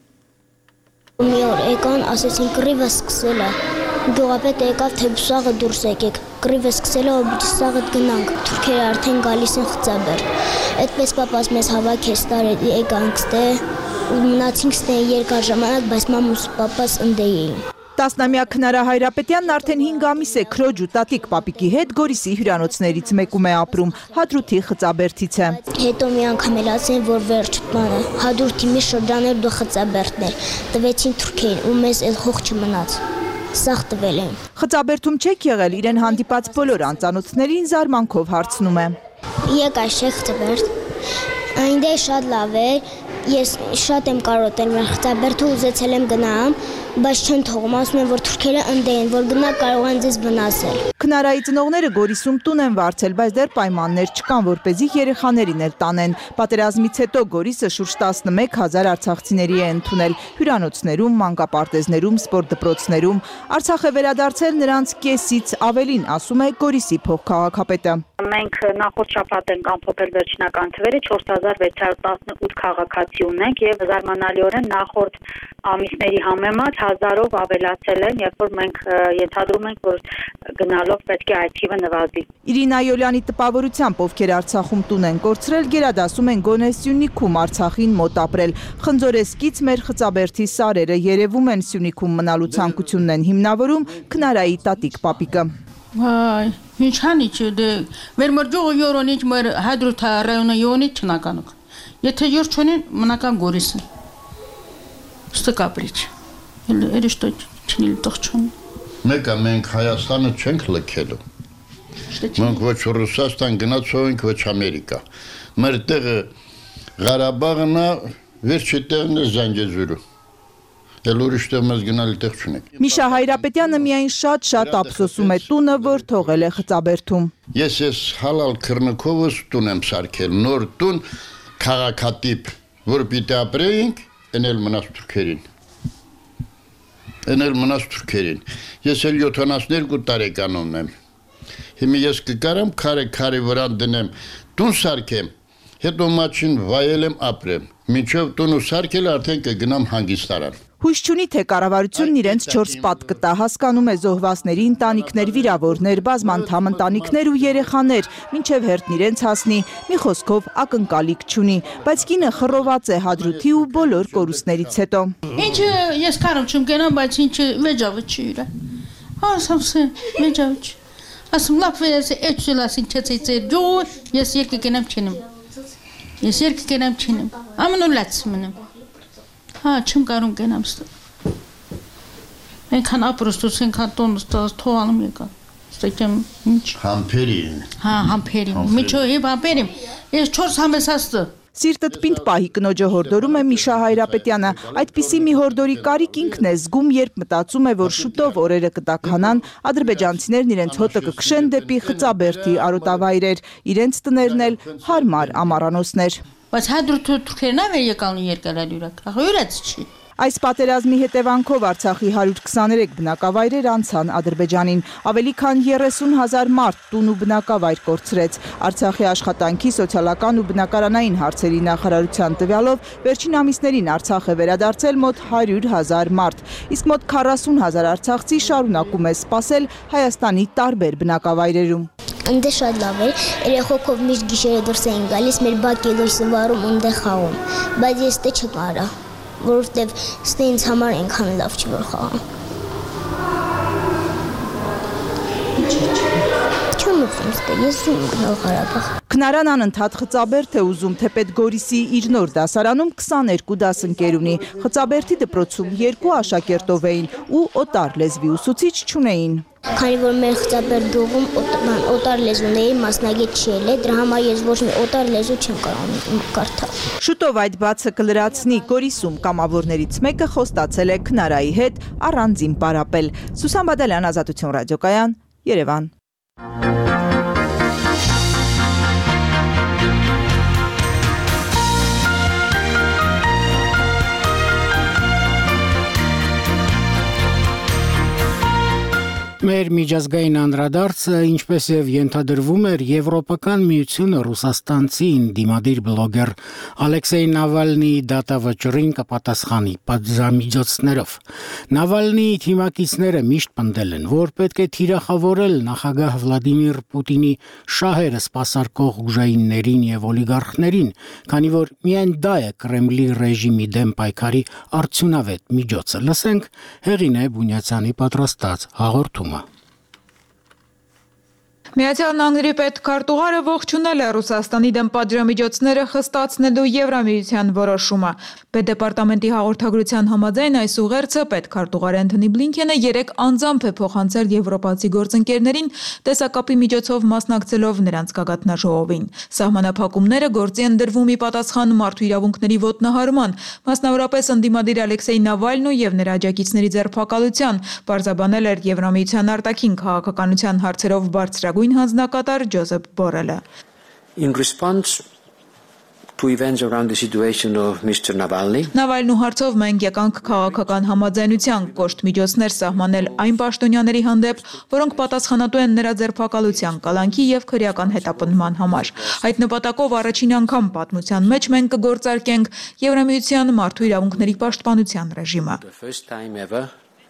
Մի օր եկան, ասեցին կռիվը սկսել է։ Գյուղապետը եկավ, թե բուսաղը դուրս եկեք։ Կռիվը սկսել է, բուսաղը գնանք։ Թուրքերը արդեն գալիս են Խծաբեր։ Այդպես պապաս մեզ հավաքեց, եկանք ստե, ու մնացինք ստե երկար ժամանակ, բայց մամուս պապաս ընդե էին։ Տասնամյա Քնարա Հայրապետյանն արդեն հինգ ամիս է քրոջ ու տատիկ պապիկի հետ Գորիսի հյուրանոցներից մեկում է ապրում, Հադրութի Խծաբերդից է։ Հետո մի անգամ էլ ասեն, որ վերջ բանը, Հադրութի մի շրջաներ դու Խծաբերդներ, տվեցին թուրքերին ու մեզ էլ հող չմնաց։ Սաղ տվել են։ Խծաբերդում չեք եղել, իրեն հանդիպած բոլոր անծանոթներին զարմանքով հարցնում է։ Եկա Խծաբերդ, այնտեղ շատ լավ է, ես շատ եմ կարոտել մեր Խծաբերդը, ուզեցել եմ գնամ, բայց չեն թողում, ասում են, որ թուրքերը ընդե են, որ գնա կարող են ձեզ վնասել։ Քնարայի ծնողները Գորիսում տուն են վարձել, բայց դեռ պայմաններ չկան, որպեսզի երեխաներին էլ տանեն։ Պատերազմից հետո Գորիսը շուրջ տասնմեկ հազար արցախցիների է ընդունել հյուրանոցներում, մանկապարտեզներում, սպորտ դպրոցներում։ Արցախ է վերադարձել նրանց կեսից ավելին, ասում է Գորիսի փոխքաղաքապետը։ Մենք նախորդ շաբաթ ենք ամփոփել վերջնական թվերը, չորս հազար վեց հարյուր տասնութ քաղաքացի ունենք եւ զարմանալիորեն նախորդ ամիսների համեմատ հազարով ավելացել են, երբ որ մենք ենթադրում ենք, որ գնալով պետք է այդ թիվը նվազի։ Իրինա Յոլյանի տպավորությամբ, ովքեր Արցախում տուն են կորցրել, գերադասում են գոնե Սյունիքում Արցախին մոտ ապրել։ Խնձորեսկից մեր Խծաբերդի սարերը երևում են, Սյունիքում մնալու ցանկությունն են հիմնավորում Քնարայի տատիկ պապիկը։ Վայ, ինչ հանիչ դե վերմրջողը յորոնիչ մեր Հադրութա ռայոնը յոնի չնականուկ։ Եթե յուր չունին մնական Գորիսը։ Ստկապրիչ։ Էլ что չնիլ տողչուն։ Մեկը մենք Հայաստանը չենք լքելու։ Մենք ոչ Ռուսաստան գնացող ենք, ոչ Ամերիկա։ Մեր տեղը Ղարաբաղն է, վերջի տեղն է Զանգեզուրը։ Էլ ուրիշ տեղ մեզ գնալի տեղ չունենք։ Միշա Հայրապետյանը միայն շատ-շատ ափսոսում է տունը, որ թողել է Խծաբերդում։ Ես ես հալալ քրնքովս տուն եմ սարքել, նոր տուն, քաղաքատիպ, որ պիտի ապրեինք, էնել մնաց թուրքերին։ Էնել մնաց թուրքերին։ Ես էլ յոթանասներկու տարեկանոն եմ։ Հիմա ես կկարամ քարե քարե վրա դնեմ, տուն սարքեմ, հետո մաչին վայել եմ ապրեմ։ Մինչև տունը սարքել արդեն կգնամ հանգիստարան։ Հույս չունի, թե կառավարությունն իրենց չորս պատ կտա, հասկանում է զոհվածների ընտանիքներ, վիրավորներ, բազմանդամ ընտանիքներ ու երեխաներ, մինչև հերթն իրենց հասնի, մի խոսքով ակնկալիք չունի, բայց կինը խռոված է Հադրութի ու բոլոր կորուստներից հետո։ Ինչը ես կարում չում գնամ, բայց ինչը վեճավը չի իրա։ Ասամսը վեճավը չի։ Ասում լավ ես էջուլասին չեցի դու ես երկը գնամ չնեմ։ Ես երկը գնամ չնեմ։ Ամնուլաց մնեմ։ Հա, չեմ կարում գնամ ստը։ Ենքան ապրոստուց, ենքան տոնուց թողանում եկան։ Ստեկեմ ինչ։ Համպերին։ Հա, համպերին։ Միջո հիվ համպերին։ Ես չորս համեսաստը։ Սիրտդ պինդ պահի կնոջը հորդորում է Միշա Հայրապետյանը։ Այդպիսի մի հորդորի կարիք ինքն է զգում, երբ մտածում է, որ շուտով օրերը կտաքանան, ադրբեջանցիներն իրենց հոտը կքշեն դեպի Խծաբերդի արոտավայրեր, իրենց տներն էլ հարմար ամառանոցներ։ Բայց Հադրութը թուրքերն ավ եկան երկալալ յուրակ, ախ յուրաց չի։ Այս պատերազմի հետևանքով Արցախի հարյուր քսաներեք բնակավայրեր անցան Ադրբեջանին, ավելի քան երեսուն հազար մարդ տուն ու բնակավայր կորցրեց։ Արցախի աշխատանքի, սոցիալական ու բնակարանային հարցերի նախարարության տվյալով վերջին ամիսներին Արցախ է վերադարձել մոտ հարյուր հազար մարդ, իսկ մոտ քառասուն հազար արցախցի շարունակում է սպասել Հայաստանի տարբեր բնակավայրերում։ Ընդ շատ լավ էր, երեխոքով միշտ գիշերը դուրս էին գալիս, մեր բակելույսը վարում, ընդեղ խաղում, բայց ես դե չկարա, որովհետև ստե ինձ համար այնքան լավ չի որ խաղամ։ Չեմ ուզում ստե, ես ուզում գնալ Ղարաբաղ։ Քնարան անընդհատ Խծաբերդ է ուզում, թեպետ Գորիսի իր նոր դասարանում քսաներկու դասընկեր ունի։ Խծաբերդի դպրոցում երկու աշակերտով էին ու օտար լեզվի ուսուցիչ չունեին։ Քանի որ մեր Խծաբերդ գյուղում օտար լեզուների մասնագետ չել է, դրա համար ես ոչ մի օտար լեզու չեմ կարող կարդալ։ Շուտով այդ բացը կլրացնի Գորիսում կամավորներից մեկը խոստացել է Քնարայի հետ առանձին պարապել։ Սուսան Բադալյան, Ազատություն ռադիոկայան, Երևան։ Մեր միջազգային անդրադարձը, ինչպես եւ ենթադրվում էր, Եվրոպական միությունը ռուսաստանցին դիմադիր բլոգեր Ալեքսեյ Նավալնիի դատավճռին կպատասխանի պատժամիջոցներով։ Նավալնիի թիմակիցները միշտ պնդել են, որ պետք է թիրախավորել նախագահ Վլադիմիր Պուտինի շահերը սպասարկող ուժայիններին եւ օլիգարխներին, քանի որ միայն դա է Կրեմլի ռեժիմի դեմ պայքարի արդյունավետ միջոցը։ Լսենք Հեղինե Բունյացյանի պատրաստած հաղորդումը։ Միացյալ Նահանգների պետքարտուղարը ողջունել է Ռուսաստանի դեմ պատժամիջոցները խստացնելու Եվրամիության որոշումը։ Պետդեպարտամենտի հաղորդագրության համաձայն այս ուղերձը պետքարտուղար Անթոնի Բլինքենը երեք անձամբ է փոխանցել եվրոպացի գործընկերներին տեսակապի միջոցով մասնակցելով նրանց գագաթնաժողովին։ Սահմանափակումները գործի են դրվում ի պատասխան մարդու իրավունքների ոտնահարման, մասնավորապես ընդդիմադիր Ալեքսեյ Նավալնու եւ նրա աջակիցների ձերբակալության, պարզաբանել էր Եվրամիության արտաքին քաղաքականության հարցերով բարձրագույն հանձնակատար Ջոզեփ Բորելը։ In response to events around the situation of Mister Navalny, Նավալնու հարցով մենք եկանք քաղաքական համաձայնության, կոշտ միջոցներ սահմանել այն պաշտոնյաների հանդեպ, որոնք պատասխանատու են նրա ձերբակալության, կալանքի եւ քրեական հետապնդման համար։ Այդ նպատակով առաջին անգամ պատմության մեջ մենք կգործարկենք Եվրամիության մարդու իրավունքների պաշտպանության ռեժիմը։ the first time ever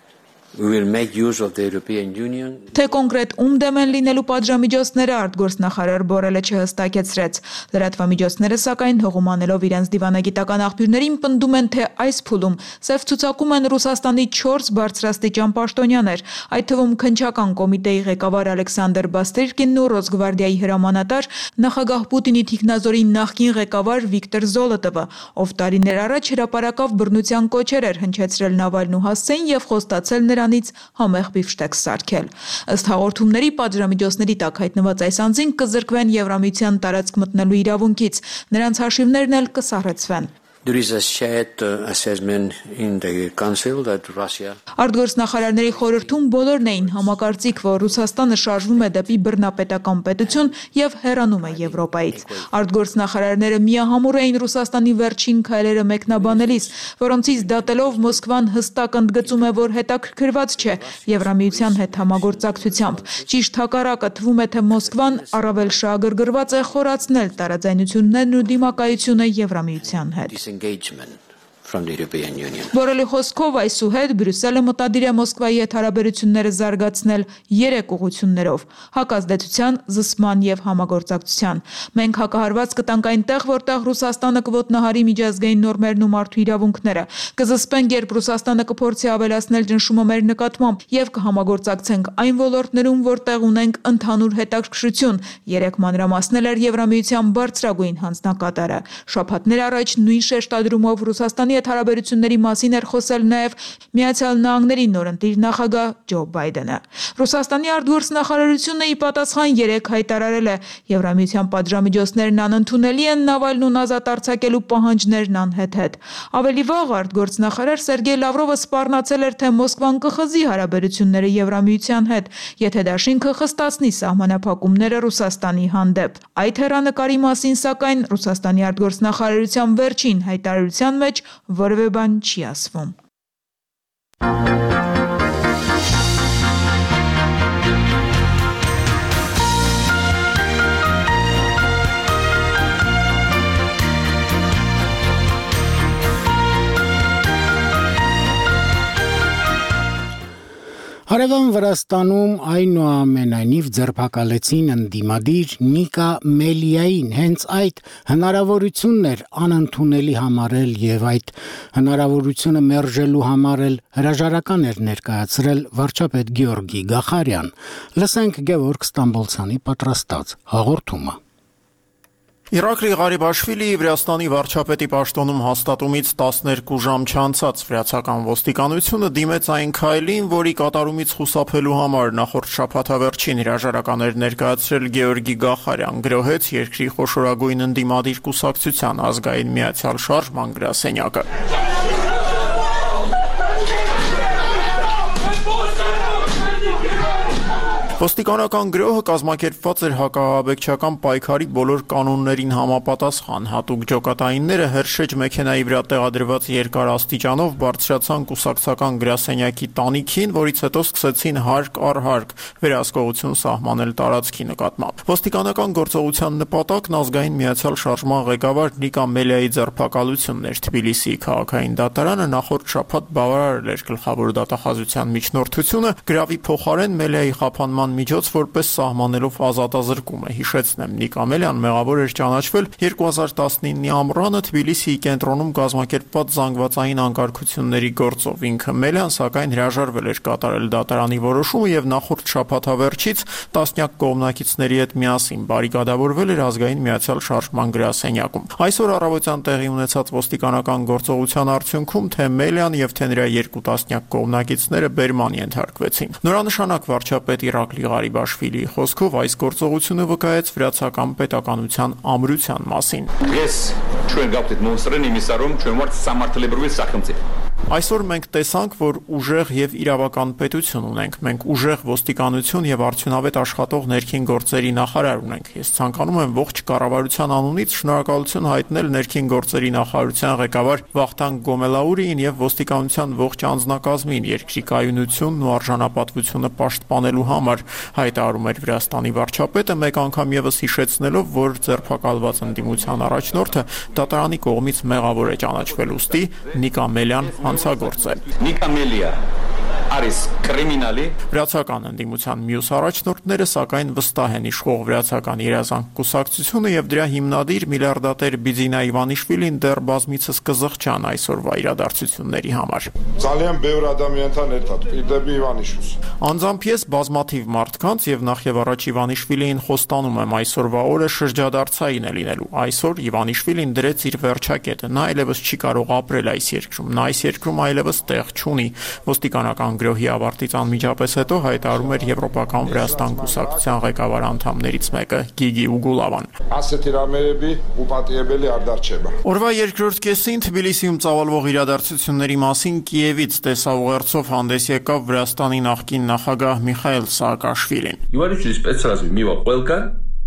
we will make use of the European Union. Թե կոնկրետ ում դեմ են լինելու պատժամիջոցները արտգործնախարար Բորելը չհստակեցրեց։ Լրատվամիջոցները սակայն հողում անելով իրենց դիվանագիտական աղբյուրներին պնդում են, թե այս փուլում սև ցուցակում են Ռուսաստանի չորս բարձրաստիճան պաշտոնյաներ, այդ թվում քննչական կոմիտեի ղեկավար Ալեքսանդր Բաստրիկինն ու Ռոսգվարդիայի հրամանատար նախագահ Պուտինի թիկնազորի նախկին ղեկավար Վիկտոր Զոլոտովը, ով տարիներ առաջ հրապարակավ բռնության կոչեր էր հնչեցրել Նավալնու հասցեին եւ խոստացել նրա համեղ բիֆշտեքս սարքել։ Ըստ հաղորդումների պատժամիջոցների տակ հայտնված այս անձին կզրկվեն Եվրամիության տարածք մտնելու իրավունքից, նրանց հաշիվներն էլ կսառեցվեն։ There is a shared uh, assessment in the Council that Russia Արտգործնախարարների խորհրդում բոլորն էին համակարծիք, որ Ռուսաստանը շարժվում է դեպի բռնապետական պետություն եւ հեռանում է Եվրոպայից։ Արտգործնախարարները միահամուռ էին Ռուսաստանի վերջին քայլերը մեկնաբանելիս, որոնցից դատելով Մոսկվան հստակ ընդգծում է, որ հետաքրքրված չէ Եվրամիության հետ համագործակցությամբ։ Ճիշտ հակառակը, թվում է, թե Մոսկվան առավել շահագրգռված է խորացնել տարաձայնություններն ու դիմակայությունը Եվրամիության հետ։ engagement from the European Union. Բորելի խոսքով այսուհետ Բրյուսելը մտադիր է Մոսկվայի հետ հարաբերությունները զարգացնել երեք ուղղություններով՝ հակազդեցության, զսպման եւ համագործակցության։ Մենք հակահարված կտանք այնտեղ, որտեղ Ռուսաստանը կոտնահարի միջազգային նորմերն ու մարդու իրավունքները, կզսպենք, երբ Ռուսաստանը կփորձի ավելացնել ճնշումը մեր նկատմամբ եւ կհամագործակցենք այն ոլորտներում, որտեղ ունենք ընդհանուր հետաքրքրություն, երեք մանրամասնել էր Եվրամիության բարձրագույն հանձնակատարը։ Շաբաթներ առաջ նույն շեշտադրումով Ռուսաստանի հարաբերությունների մասին էր խոսել նաև Միացյալ Նահանգների նորընտիր նախագահ Ջո Բայդենը։ Ռուսաստանի արտգործնախարարությունը ի պատասխան երեք հայտարարել է, Եվրամիության պատժամիջոցներն անընդունելի են, Նավալնուն ազատ արձակելու պահանջներն անհեթեթ։ Ավելի վաղ արտգործնախարար Սերգեյ Լավրովը սպառնացել էր, թե Մոսկվան կխզի հարաբերությունները Եվրամիության հետ, եթե դաշինքը խստացնի սահմանափակումները Ռուսաստանի հանդեպ։ Այդ հեռանկարի մասին սակայն Ռուսաստանի արտգործնախարարության վերջին հայտարարության մեջ որևէ բան չի ասվում։ Հարևան Վրաստանում այնուամենայնիվ ձերբակալեցին ընդդիմադիր Նիկա Մելիային, հենց այդ հնարավորությունն էր անընդունելի համարել եւ այդ հնարավորությունը մերժելու համար էլ հրաժարական էր ներկայացրել վարչապետ Գեորգի Գախարյան։ Լսենք Գևորգ Ստամբոլցյանի պատրաստած հաղորդումը։ Իրակլի Ղարիբաշվիլիի Վրաստանի վարչապետի պաշտոնում հաստատումից տասներկու ժամ չանցած վրացական ոստիկանությունը դիմեց այն քայլին, որի կատարումից խուսափելու համար նախորդ շաբաթավերջին հրաժարական էր ներկայացրել Գեորգի Գախարյան, գրոհեց երկրի խոշորագույն ընդդիմադիր կուսակցության ազգային միացյալ շարժման գրասենյակը։ Ոստիկանական գրոհը կազմակերպված էր հակահաբեկչական պայքարի բոլոր կանոններին համապատասխան։ Հատուկ ջոկատայինները հրշեջ մեքենայի վրա տեղադրված երկար աստիճանով բարձրացան կուսակցական գրասենյակի տանիքին, որից հետո սկսեցին հարկ առ հարկ վերահսկողություն սահմանել տարածքի նկատմամբ։ Ոստիկանական գործողության նպատակն ազգային միացյալ շարժման ղեկավար Նիկա Մելիայի ձերբակալությունն էր։ Թբիլիսիի քաղաքային դատարանը նախորդ շաբաթ բավարարել էր գլխավոր դատախազության միջնորդությունը, գրավի փոխարեն Մելիայի խափանման միջոց որպես սահմանելով ազատազրկումը։ Հիշեցնեմ, Նիկա Մելիան մեղավոր էր ճանաչվել երկու հազար տասնինի ամռանը Թբիլիսիի կենտրոնում կազմակերպված զանգվածային անկարգությունների գործով։ Ինքը Մելիան սակայն հրաժարվել էր կատարել դատարանի որոշումը եւ նախորդ շաբաթավերջից տասնյակ կողմնակիցների հետ միասին բարիկադավորվել էր ազգային միացյալ շարժման գրասենյակում։ Այսօր առավոտյան տեղի ունեցած ոստիկանական գործողության արդյունքում թե Մելիան եւ թե նրա երկու տասնյակ կողմնակիցները բերման ենթարկվեցին։ Նորանշանակ վարչապետ Իրակլի Ղարիբաշվիլիի խոսքով այս գործողությունը վկայեց վրացական պետականության ամրության մասին։ Ես չեմ գապտիտ մոնստրեն իմիսարում չեմ մարդ սամարտելեբրուի սախմցի։ Այսօր մենք տեսանք, որ ուժեղ եւ իրավական պետություն ունենք։ Մենք ուժեղ ոստիկանություն եւ արդյունավետ աշխատող ներքին գործերի նախարար ունենք։ Ես ցանկանում եմ ողջ կառավարության անունից շնորհակալություն հայտնել ներքին գործերի նախարարության ղեկավար Վախթանգ Գոմելաուրիին եւ ոստիկանության ողջ անձնակազմին երկրի կայունությունն ու արժանապատվությունը պաշտպանելու համար, հայտարարում էր Վրաստանի վարչապետը, մեկ անգամ եւս հիշեցնելով, որ ձերբակալված ընդդիմության առաջնորդը դատարանի կողմից մեղավոր է ճանաչվել, ուստի Նիկա Մելիան հանցագործ է։ Նիկա Մելիա արիս կրիմինալի վրացական ընդդիմության մյուս առաջնորդները սակայն վստահ են իշխող վրացական երազանք կուսակցությունը եւ դրա հիմնադիր միլիարդատեր Բիձինա Իվանիշվիլին դեռ բազմիցս կզղջան այսօրվա իրադարձությունների համար։ Ძალიან ბევր ადამიანთან ერთად Իդեպի Իվանիշვილს։ Անձամբ ես բազմաթիվ մարդկանց եւ նախ եւ առաջ Իվանիշվիլիին խոստանում եմ այսօրվա օրը շրջադարձային է լինելու։ Այսօր Իվանիշվիլին դրեց իր վերջակետը։ Նա այլևս չի կարող ապրել այս երկրում։ Նա այս երկրում այլևս տեղ չունի։ Ոստիկանական գրոհի ավարտից անմիջապես հետո հայտարարում էր Եվրոպական Վրաստան կուսակցության ղեկավար անդամներից մեկը Գիգի Ուգուլավան։ Ասეთი ռամերեբի ու պատիեբելի արդարչեբա։ Օրվա երկրորդ կեսին Թբիլիսիում ծավալվող իրադարձությունների մասին Կիևից տեսաուղերձով հանդես եկավ Վրաստանի նախկին նախագահ Միխայել Սաակաշվիլին։ Իվանիշվիլի սպեցիալիզմի միվա ყველկան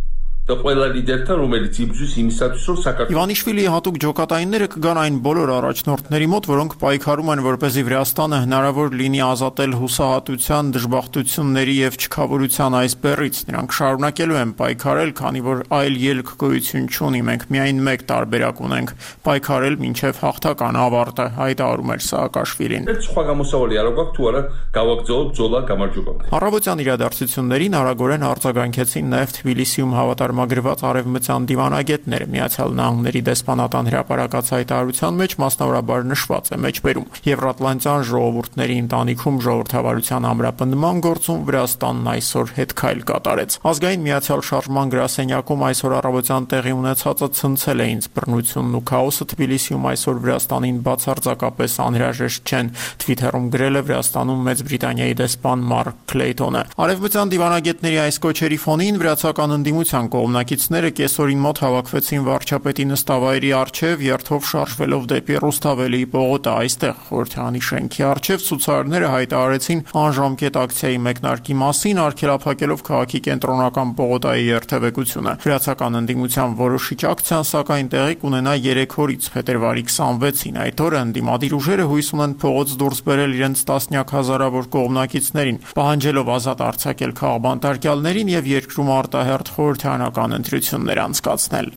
Իվանիշվիլիի հատուկ ջոկատայինները կգան այն բոլոր առաջնորդների մոտ, որոնք պայքարում են, որպեսզի Վրաստանը հնարավոր լինի ազատել հուսահատության, դժբախտությունների եւ չքավորության այս բեռից։ Նրանք շարունակելու են պայքարել, քանի որ այլ ելք գոյություն չունի։ Մենք միայն մեկ տարբերակ ունենք՝ պայքարել մինչեւ հաղթական ավարտը, հայտարարում էր Սաակաշվիլին։ Առավոտյան իրադարձություններին արագորեն արձագանքեցին նաեւ Թբիլիսիում հավատար գրված արևմտյան դիվանագետները Միացյալ Նահանգների դեսպանատան հրապարակած հայտարարության մեջ մասնավորաբար նշված է մեջբերում Եվրատլանտյան ժողովուրդների ընտանիքում ժողովրդավարության ամրապնդման գործում Վրաստանն այսօր հետքայլ կատարեց։ Ազգային միացյալ շարժման գրասենյակում այսօր առավոտյան տեղի ունեցածը ցնցել է ինձ բռնությունն ու քաոսը Թբիլիսիում այսօր Վրաստանին բացարձակապես անհրաժեշտ չեն, Twitter-ում գրել է Վրաստանում Մեծ Բրիտանիայի դեսպան Մարկ Քլեյթոնը։ Արևմտյան դիվանագետների այս կոչերի ֆոնին վրացական ընդդիմության կողմնակիցները կեսօրին մոտ հավաքվեցին վարչապետի նստավայրի առջև, երթով շարժվելով դեպի Ռուստավելիի պողոտը։ Այստեղ խորհրդարանի շենքի առջև ցուցարարները հայտարարեցին անժամկետ ակցիայի մեկնարկի մասին, արգելափակելով քաղաքի կենտրոնական պողոտայի երթևեկությունը։ Վրացական ընդդիմության որոշիչ ակցիան սակայն տեղի կունենա երեք օրից փետրվարի քսանվեցին։ Այդ օրը ընդդիմադիր ուժերը հույս ունեն փողոց դուրս բերել իրենց տասնյակ հազարավոր կողմնակիցներին, պահանջելով ազատ արձակել քաղբանտարկյալներին եւ երկրում արտահերթ խորհրդարանական ընտրություններ անցկացնել։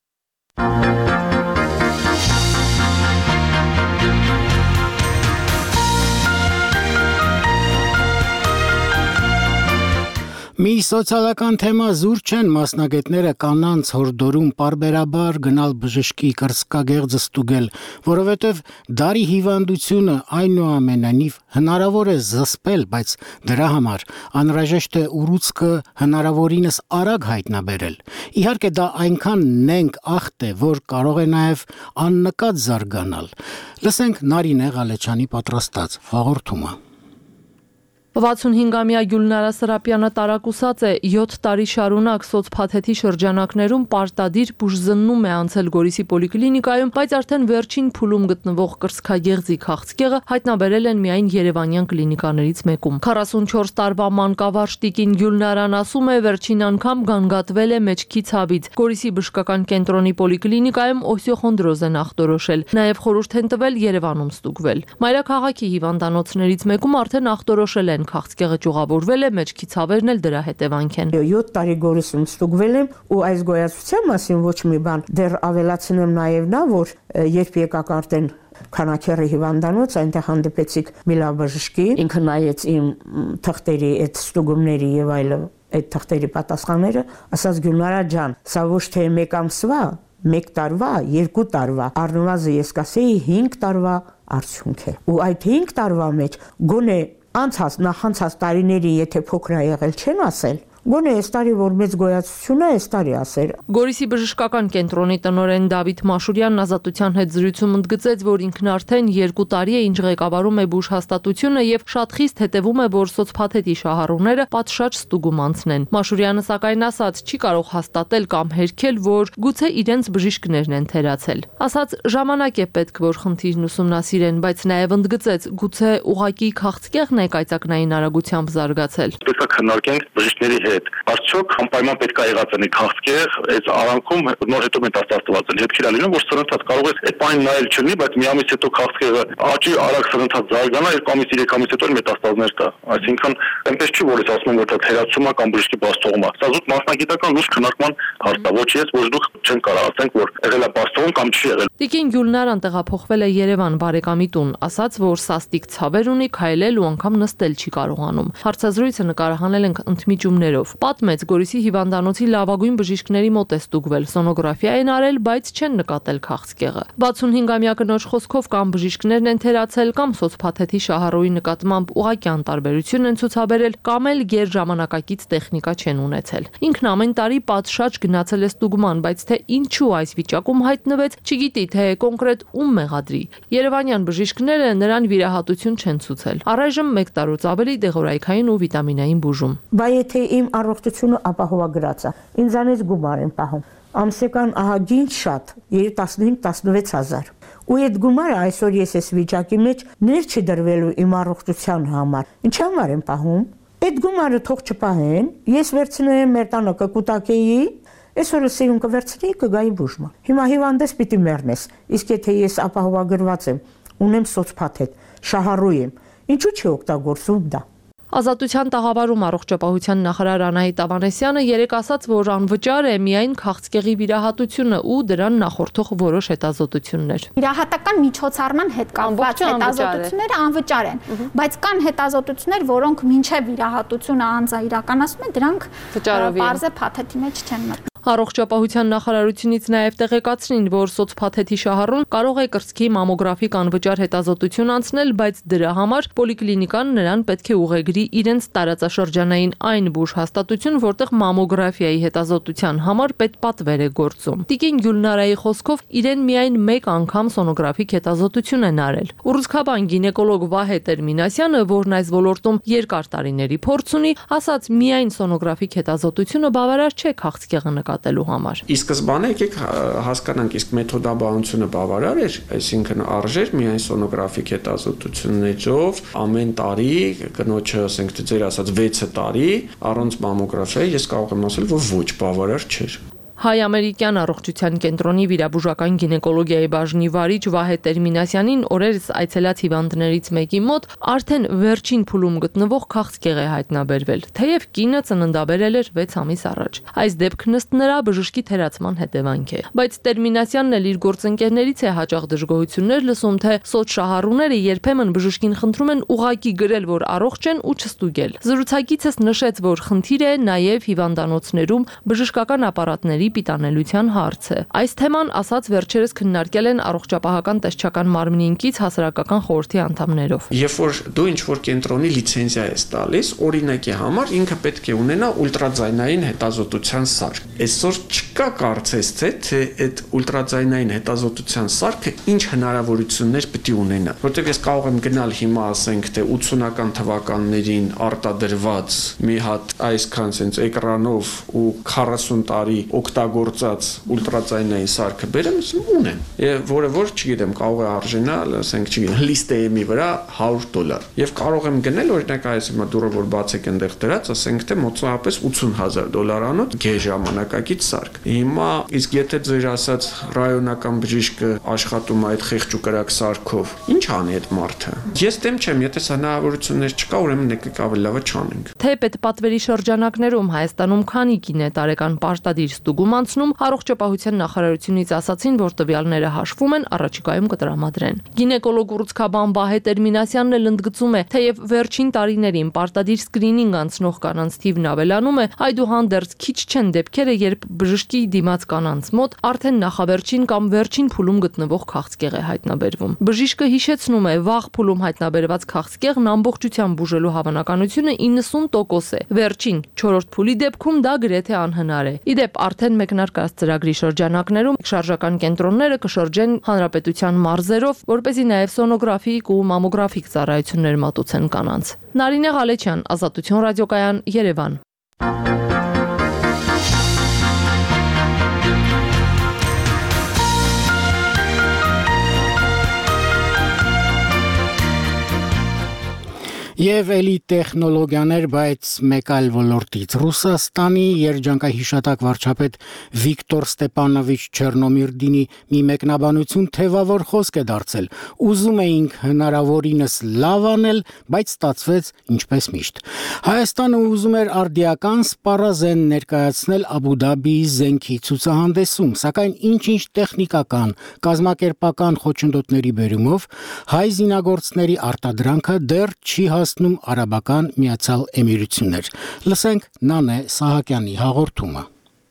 Մի սոցիալական թեմա զուր չեն մասնագետները կանանց հորդորում պարբերաբար գնալ բժշկի կրծքագեղձը ստուգել, որովհետև դարի հիվանդությունը այնուամենայնիվ հնարավոր է զսպել, բայց դրա համար անհրաժեշտ է ուռուցքը հնարավորինս արագ հայտնաբերել։ Իհարկե դա այնքան նենգ ախտ է, որ կարող է նաև աննկատ զարգանալ։ Լսենք Նարինե Ղալեչյանի պատրաստած հաղորդումը։ վաթսունհինգամյա Գյուլնարա Սրապյանը տարակուսած է, յոթ տարի շարունակ սոցփաթեթի շրջանակներում պարտադիր բուժզննում է անցել Գորիսի պոլիկլինիկայում, բայց արդեն վերջին փուլում գտնվող կրծքագեղձի քաղցկեղը հայտնաբերել են միայն երևանյան կլինիկաներից մեկում։ քառասունչորս տարվա մանկավարժ տիկին Գյուլնարան ասում է, վերջին անգամ գանգատվել է մեջքի ցավից։ Գորիսի բժշկական կենտրոնի պոլիկլինիկայում օսիոխոնդրոզ են ախտորոշել, նաև խորհուրդ են տվել Երևանում ստուգվել։ Մայրաքաղաքի հիվանդանոցներից մեկում արդեն ախտորոշել են քաղցկեղը ճյուղավորվել է, մեջքի ցավերն էլ դրա հետևանք են։ յոթ տարի Գորիսում ստուգվել եմ ու այս գոյացության մասին ոչ մի բան դեռ ավելացնեմ նաև նա, որ երբ եկակ արդեն Քանաքեռի հիվանդանոց, այնտեղ հանդիպեցիք մի լավ բժշկի, ինքը նայեց իմ թղթերի այդ ստուգումների եւ այլ այդ թղթերի պատասխանները, ասաց Գյուլնարա ջան, սա ոչ թե մեկ ամսվա, մեկ տարվա, երկու տարվա, առնվազն ես կասեի հինգ տարվա արդյունք է։ Ու այդ հինգ տարվա մեջ գոնե անցած նախանցած տարիների եթե փոքր է եղել չեն ասել, գոնե այս տարի որ մեծ գոյացություն է, այս տարի ասել։ Գորիսի բժշկական կենտրոնի տնօրեն Դավիթ Մաշուրյանն Ազատության հետ զրույցում ընդգծեց, որ ինքն արդեն երկու տարի է ինչ ղեկավարում է բուժհաստատությունը եւ շատ խիստ հետևում է, որ սոցփաթեթի շահառուները պատշաճ ստուգում անցնեն։ Մաշուրյանը սակայն ասաց, չի կարող հաստատել կամ հերքել, որ գուցե իրենց բժիշկներն են թերացել։ Ասաց, ժամանակ է պետք, որ խնդիրն ուսումնասիրեն, բայց նաեւ ընդգծեց, գուցե ուղակի քաղցկեղն է կայծակնային արագությամբ զարգացել։ Պետք է քննարկենք բժիշկների հետ արդյոք անպայման պետք է եղած լինի քաղցկեղ, այս արանքում նոր հետո մետաստազված են։ Հետքեր լինում, որ սրընթաց կարող է այդ բանը նայել չլինի, բայց մի ամիս հետո քաղցկեղը աճի արագ սրընթաց զարգանա, երկու ամիս, երեք ամիս հետո մետաստազներ տա։ Այսինքն այնպես չի, որ ես ասում եմ, որ դա թերացում է կամ բժշկի բաստողում է։ Սա զուտ մասնագիտական լուրջ քննարկման հարց է, ոչ ես, որ դուք չեն կարող ասենք, որ եղել է բաստողում կամ չի եղել։ Տիկին Գյուլնարան տեղափոխվել է Երևան բարեկամի տուն, ասաց, որ սաստիկ ցավեր ունի, քայլել ու անգամ նստել չի կարողանում։ Հարցազրույցը նկարահանել ենք ընդմիջումներով։ Պատմեց, Գորիսի հիվանդանոցի լավագույն բժիշկների մոտ է ստուգվել, սոնոգրաֆիա են արել, բայց չեն նկատել քաղցկեղը։ վաթսունհինգամյա կնոջ խոսքով կամ բժիշկներն են թերացել, կամ սոցփաթեթի շահառուի նկատմամբ ուղղակի անտարբերություն են ցուցաբերել, կամ էլ գերժամանակակից տեխնիկա չեն ունեցել։ Ինքն ամեն տարի պատշաճ գնացել է ստուգման, բայց թե ինչու այս վիճակում հայտնվեց, չգիտի, թե կոնկրետ ում մեղադրի։ Երևանյան բժիշկները նրան վիրահատություն չեն ցուցել։ Առայժմ մեկ տարուց ավելի դեղորայքային ու վիտամինային բուժում։ Բայց եթե իմ առողջությունը ապահովագրած է, ինձանից գումար են պահում։ Ամսական ահագին շատ, տասնհինգ տասնվեց հազար։ Ու այդ գումարը այսօր ես այս վիճակի մեջ ներ չի դրվելու իմ առողջության համար։ Ինչ համար են պահում։ Այդ գումարը թող չպահեն, ես վերցնեմ մեր տանը կկուտակեի, այսօր սիրուն կվերցնեի կգայի բուժման։ Հիմա հիվանդես պիտի մեռնես, իսկ եթե ես ապահովագրված եմ, ունեմ սոցփաթեթ, շահառու եմ, ինչու՞ չի օգտագործում դա։ Ազատության տաղավարում առողջապահության նախարար Անահիտ Ավանեսյանը երեկ ասաց, որ անվճար է միայն քաղցկեղի վիրահատությունը ու դրան նախորդող որոշ հետազոտություններ։ Վիրահատական միջոցառման հետ կապված հետազոտությունները անվճար են, բայց կան հետազոտություններ, որոնք մինչև վիրահատությունը անձը իրականացնում է, դրանք պարզ է փաթեթի մեջ չեն մտնում։ Առողջապահության նախարարությունից նաև տեղեկացրին, որ սոցփաթեթի շահառուն կարող է կրծքի մամոգրաֆիկ անվճար հետազոտություն անցնել, բայց դրա համար պոլիկլինիկան նրան պետք է ուղեգրի իրենց տարածաշրջանային այն բուժհաստատություն, որտեղ մամոգրաֆիայի հետազոտության համար պետպատվեր է գործում։ Տիկին Գյուլնարայի խոսքով իրեն միայն մեկ անգամ սոնոգրաֆիկ հետազոտություն են արել։ Ուռուցքաբան գինեկոլոգ Վահե Տերմինասյանը, որն այս ոլորտում երկար տարիների փորձ ունի, ասաց՝ միայն սոնոգրաֆիկ հետազոտությունը բավարար չէ քաղցկեղը նկատելու համար։ Ի սկզբանե եկեք հասկանանք, իսկ մեթոդաբանությունը բավարար էր, այսինքն արժեր միայն սոնոգրաֆիկ հետազոտություններով ամեն տարի կնոջը, ասենք թե ձեր ասած վեց տարի առանց մամոգրաֆիայի ես կարող եմ ասել, որ ոչ բավարար չէր։ Հայ-ամերիկյան առողջության կենտրոնի վիրաբուժական գինեկոլոգիայի բաժնի վարիչ Վահե Տերմինասյանին օրերս այցելած հիվանդներից մեկի մոտ արդեն վերջին փուլում գտնվող քաղցկեղ է հայտնաբերվել, թեև կինը ծննդաբերել էր վեց ամիս առաջ։ Այս դեպքն ըստ նրա բժշկի թերացման հետևանք է։ Բայց Տերմինասյանն էլ իր գործընկերներից է հաճախ դժգոհություններ լսում, թե սոցշահառուները երբեմն բժշկին խնդրում են ուղղակի գրել, որ առողջ են ու չստուգել։ Զրուցակիցս նշեց, որ խնդիր է նաև հիվանդանոցներում բժշկական ապարատների պիտանելիության հարցը։ Այս թեման ասած վերջերս քննարկել են առողջապահական տեսչական մարմնինքից հասարակական խորհրդի անդամներով։ Երբ որ դու ինչ-որ կենտրոնի լիցենզիա ես տալիս, օրինակի համար ինքը պետք է ունենա ուլտրաձայնային հետազոտության սարք։ Այսօր չկա կարծես թե թե այդ ուլտրաձայնային հետազոտության սարքը ինչ հնարավորություններ պետք է ունենա, որտեղ ես կարող եմ գնալ հիմա ասենք թե ութսունական թվականներին արտադրված մի հատ այսքան sense էկրանով ու քառասուն տարի օգտագործած ուլտրաձայնային սարքը բերեմ, ունեմ, որը որ չգիտեմ, կարող է արժենալ, ասենք, չգիտեմ, լիստեեմի վրա հարյուր դոլար։ Եվ կարող եմ գնել, օրինակ, այս հիմա դուրը որ բաց եք այնտեղ դրած, ասենք թե մոտավորապես ութսուն հազար դոլարանոց գեժ ժամանակակից սարք։ Հիմա իսկ եթե ձեր ասած ռայոնական բժիշկը աշխատում է այդ խեղճ ու կրակ սարքով, ինչ անի այդ մարդը։ Ես դեմ չեմ, եթե հնարավորություններ չկա, ուրեմն եկեք ավելի լավը չանենք։ Թե պետպատվերի շրջանակներում Հայաստանում քանի կին է տարեկան պարտադիր ստուգում անցնում, առողջապահության նախարարությունից ասացին, որ տվյալները հաշվում են, առաջիկայում կտրամադրեն։ Գինեկոլոգ ուռուցքաբան Վահե Տերմինասյանն էլ ընդգծում է, թեև վերջին տարիներին պարտադիր սկրինինգ անցնող կանանց թիվն ավելանում է, այդուհանդերձ քիչ չեն դեպքերը, երբ բժշկի դիմաց կանանց մոտ արդեն նախավերջին կամ վերջին փուլում գտնվող քաղցկեղ է հայտնաբերվում։ Բժիշկը հիշեցնում է, վաղ փուլում հայտնաբերված քաղցկեղն ամբողջությամբ բուժելու հավանականությունը իննսուն տոկոս է։ Վերջին չորրորդ փուլի դեպքում դա գրեթե անհնար է։ Իդեպ արդեն մեկնարկած ծրագրի շրջանակներում շարժական կենտրոնները կշրջեն հանրապետության մարզերով, որպեսզի նաև սոնոգրաֆիկ ու մամոգրաֆիկ ծառայություններ մատուցեն կանանց։ Նարինե Ղալեչյան, Ազատություն ռադիոկայան, Երևան։ Եվ էլի տեխնոլոգիաներ, բայց մեկ այլ ոլորտից։ Ռուսաստանի երջանկահիշատակ վարչապետ Վիկտոր Ստեփանովիչ Չեռնոմիրդինի մի մեկնաբանություն թևավոր խոսք է դարձել։ Ուզում էինք հնարավորինս լավ անել, բայց ստացվեց ինչպես միշտ։ Հայաստանը ուզում էր արդիական սպառազեն ներկայացնել Աբու Դաբիի զենքի ցուցահանդեսում, սակայն ինչ-ինչ տեխնիկական, կազմակերպական խոչընդոտների բերումով հայ զինագործների արտադրանքը դեռ չի հասնում Արաբական Միացյալ Էմիրություններ։ Լսենք Նանե Սահակյանի հաղորդումը։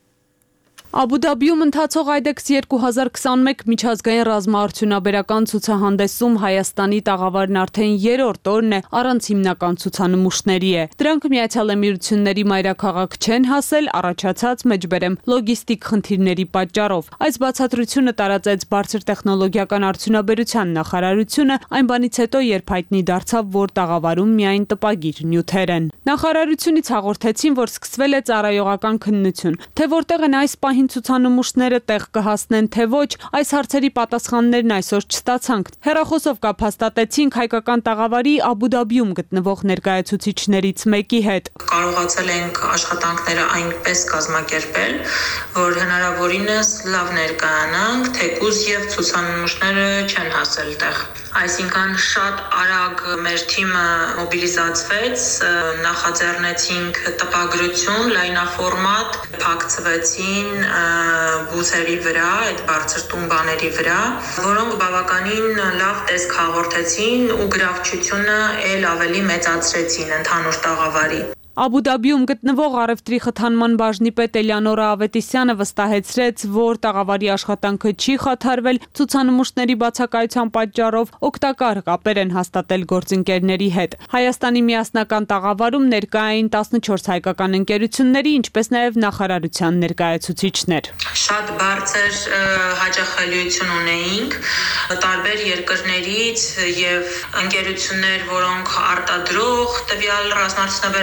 Աբու Դաբիում ընթացող Այդեքս երկու հազար քսանմեկ միջազգային ռազմաարդյունաբերական ցուցահանդեսում Հայաստանի տաղավարն արդեն երրորդ օրն է առանց հիմնական ցուցանմուշների է։ Դրանք Միացյալ Էմիրությունների մայրաքաղաք չեն հասել, առաջացած մեջբերեմ լոգիստիկ խնդիրների պատճառով։ Այս բացատրությունը տարածեց բարձր տեխնոլոգիական արդյունաբերության նախարարությունը այն բանից հետո, երբ հայտնի դարձավ, որ տաղավարում միայն տպագիր նյութեր են։ Նախարարությունից հաղորդեցին, որ սկսվել է ծառայողական քննություն, թե որտեղ են այս պահին ցուցանմուշները տեղ կհասնեն, թե ոչ, այս հարցերի պատասխաններն այսօր չստացանք։ Հեռախոսով կապ հաստատեցինք հայկական տաղավարի Աբու Դաբիում գտնվող ներկայացուցիչներից մեկի հետ։ Կարողացել ենք աշխատանքները այնպես կազմակերպել, որ հնարավորինս լավ ներկայանանք, թեկուզ եւ ցուցանմուշները չեն հասել տեղ։ Այսինքն շատ արագ մեր թիմը մոբիլիզացվեց, նախաձեռնեցինք տպագրություն, լայնաֆորմատ, փակցվեցին բուսերի վրա, այդ բարձր տումբաների վրա, որոնք բավականին լավ տեսք հաղորդեցին ու գրավչությունը ել ավելի մեծացրեցին ընդհանուր տաղավարի։ Աբու Դաբիում գտնվող առևտրի խթանման բաժնի պետ Էլեոնորա Ավետիսյանը վստահեցրեց, որ տաղավարի աշխատանքը չի խաթարվել, ցուցանմուշների բացակայության պատճառով օգտակար կապեր են հաստատել գործընկերների հետ։ Հայաստանի միասնական տաղավարում ներկա էին տասնչորս հայկական ընկերությունների, ինչպես նաև նախարարության ներկայացուցիչներ։ Շատ բարձր հաճախելիություն ունեինք տարբեր երկրներից եւ ընկերություններ, որոնք արտադրող տվյալ ռազմաարդյունաբերական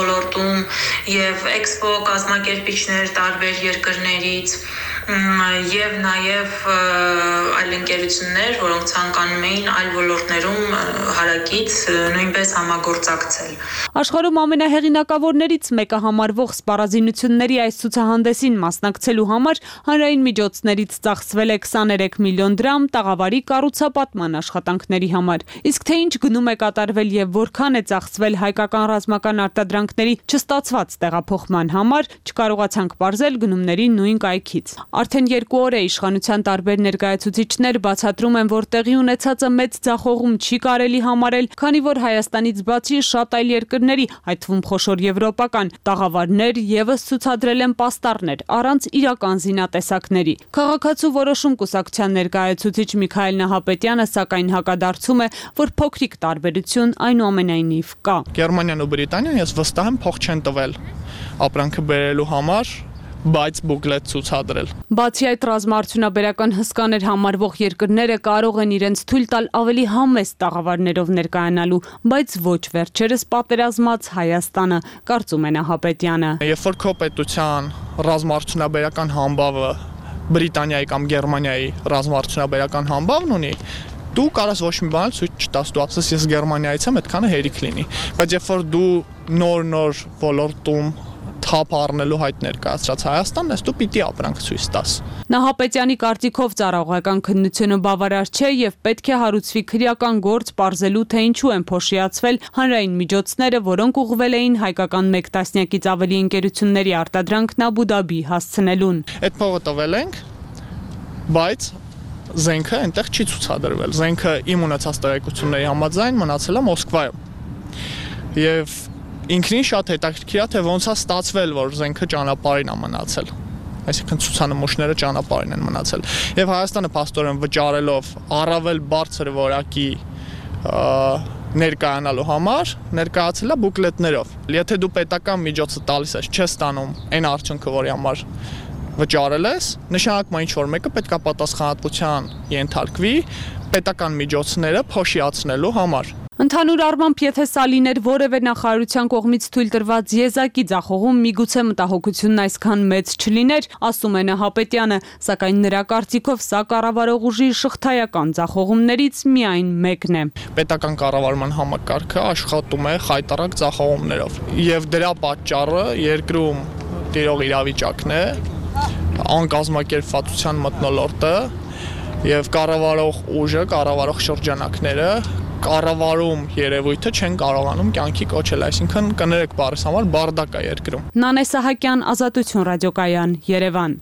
ոլորտում եւ էքսպո կազմակերպիչներ տարբեր երկրներից եւ նաեւ այլ ընկերություններ, որոնք ցանկանում էին այլ ոլորտներում հարակից նույնպես համագործակցել։ Աշխարհում ամենահեղինակավորներից մեկը համարվող սպառազինությունների այս ցուցահանդեսին մասնակցելու համար հանրային միջոցներից ծախսվել է քսաներեք միլիոն դրամ տաղավարի կառուցապատման աշխատանքների համար։ Իսկ թե ինչ գնում է կատարվել եւ որքան է ծախսվել հայկական ռազմական արտադրանքների չստացված տեղափոխման համար, չկարողացանք ողջել գնումների նույն կայքից։ Արդեն երկու օր է իշխանության տարբեր ներկայացուցիչներ բացատրում են, որ տեղի ունեցածը մեծ ձախողում չի կարելի համարել, քանի որ Հայաստանից բացի շատ այլ երկրների, այդ թվում խոշոր եվրոպական տաղավարներ եւս ցուցադրել են պաստառներ առանց իրական զինատեսակների։ Քաղաքացու որոշում կուսակցության ներկայացուցիչ Միքայել Նահապետյանը սակայն հակադարձում է, որ փոքրիկ տարբերություն այնուամենայնիվ կա։ Գերմանիան ու Բրիտանիան ես վստահ եմ փող չեն տվել ապրանքը բերելու համար, բայց բուկլետ ցուցադրել։ Բացի այդ, ռազմաարդյունաբերական հսկաներ համարվող երկրները կարող են իրենց թույլ տալ ավելի համեստ տաղավարներով ներկայանալու, բայց ոչ վերջերս պատերազմած Հայաստանը, կարծում է Նահապետյանը։ Երբ որ քո պետության ռազմաարդյունաբերական համբավը Բրիտանիայի կամ Գերմանիայի ռազմաարդյունաբերական համբավն ունի, դու կարաս ոչ մի բան ցույց չտաս, դու ասես ես Գերմանիայից եմ, այդքանը հերիք լինի։ Բայց երբ որ դու նոր-նոր ոլորտում թափ առնելու հայտ ներկայացրած Հայաստանն ես, դու պիտի ապրանք ցույց տաս։ Նահապետյանի կարծիքով ծառայողական քննությունը բավարար չէ եւ պետք է հարուցվի քրեական գործ պարզելու, թե ինչու են փոշիացվել հանրային միջոցները, որոնք ուղղվել էին հայկական մեկ տասնյակից ավելի ընկերությունների արտադրանքն Աբու Դաբի հասցնելուն։ Այդ փողը տվել ենք, բայց զենքը այնտեղ չի ցուցադրվել։ Զենքը իմ ունեցած տեղեկությունների համաձայն մնացել է Մոսկվայում։ Եվ ինքնին շատ հետաքրքիր է, թե ոնց է ստացվել, որ զենքը ճանապարհին է մնացել։ Այսինքն ցուցանմուշները ճանապարհին են մնացել։ Եվ Հայաստանը փաստորեն վճարելով առավել բարձր որակի ներկայանալու համար ներկայացել է բուկլետներով։ Եթե դու պետական միջոցը տալիս ես, չես ստանում այն արդյունքը, որի համար վճարել ես, նշանակում է ինչ որ մեկը պետք է պատասխանատվության ենթարկվի պետական միջոցները փոշիացնելու համար։ Ընդհանուր առմամբ, եթե սա լիներ որևէ նախարարության կողմից թույլ տրված եզակի ձախողում, միգուցե մտահոգությունն այսքան մեծ չլիներ, ասում է Նահապետյանը, սակայն նրա կարծիքով սա կառավարող ուժի շղթայական ձախողումներից միայն մեկն է։ Պետական կառավարման համակարգը աշխատում է խայտառակ ձախողումներով, եւ դրա պատճառը երկրում տիրող իրավիճակն է, անկազմակերպվածության մթնոլորտը եւ կառավարող ուժը, կառավարող շրջանակները կառավարում երևույթը չեն կարողանում կյանքի կոչել, այսինքն կներեք բառս համար բարդակ է երկրում։ Նանե Սահակյան, Ազատություն ռադիոկայան, Երևան։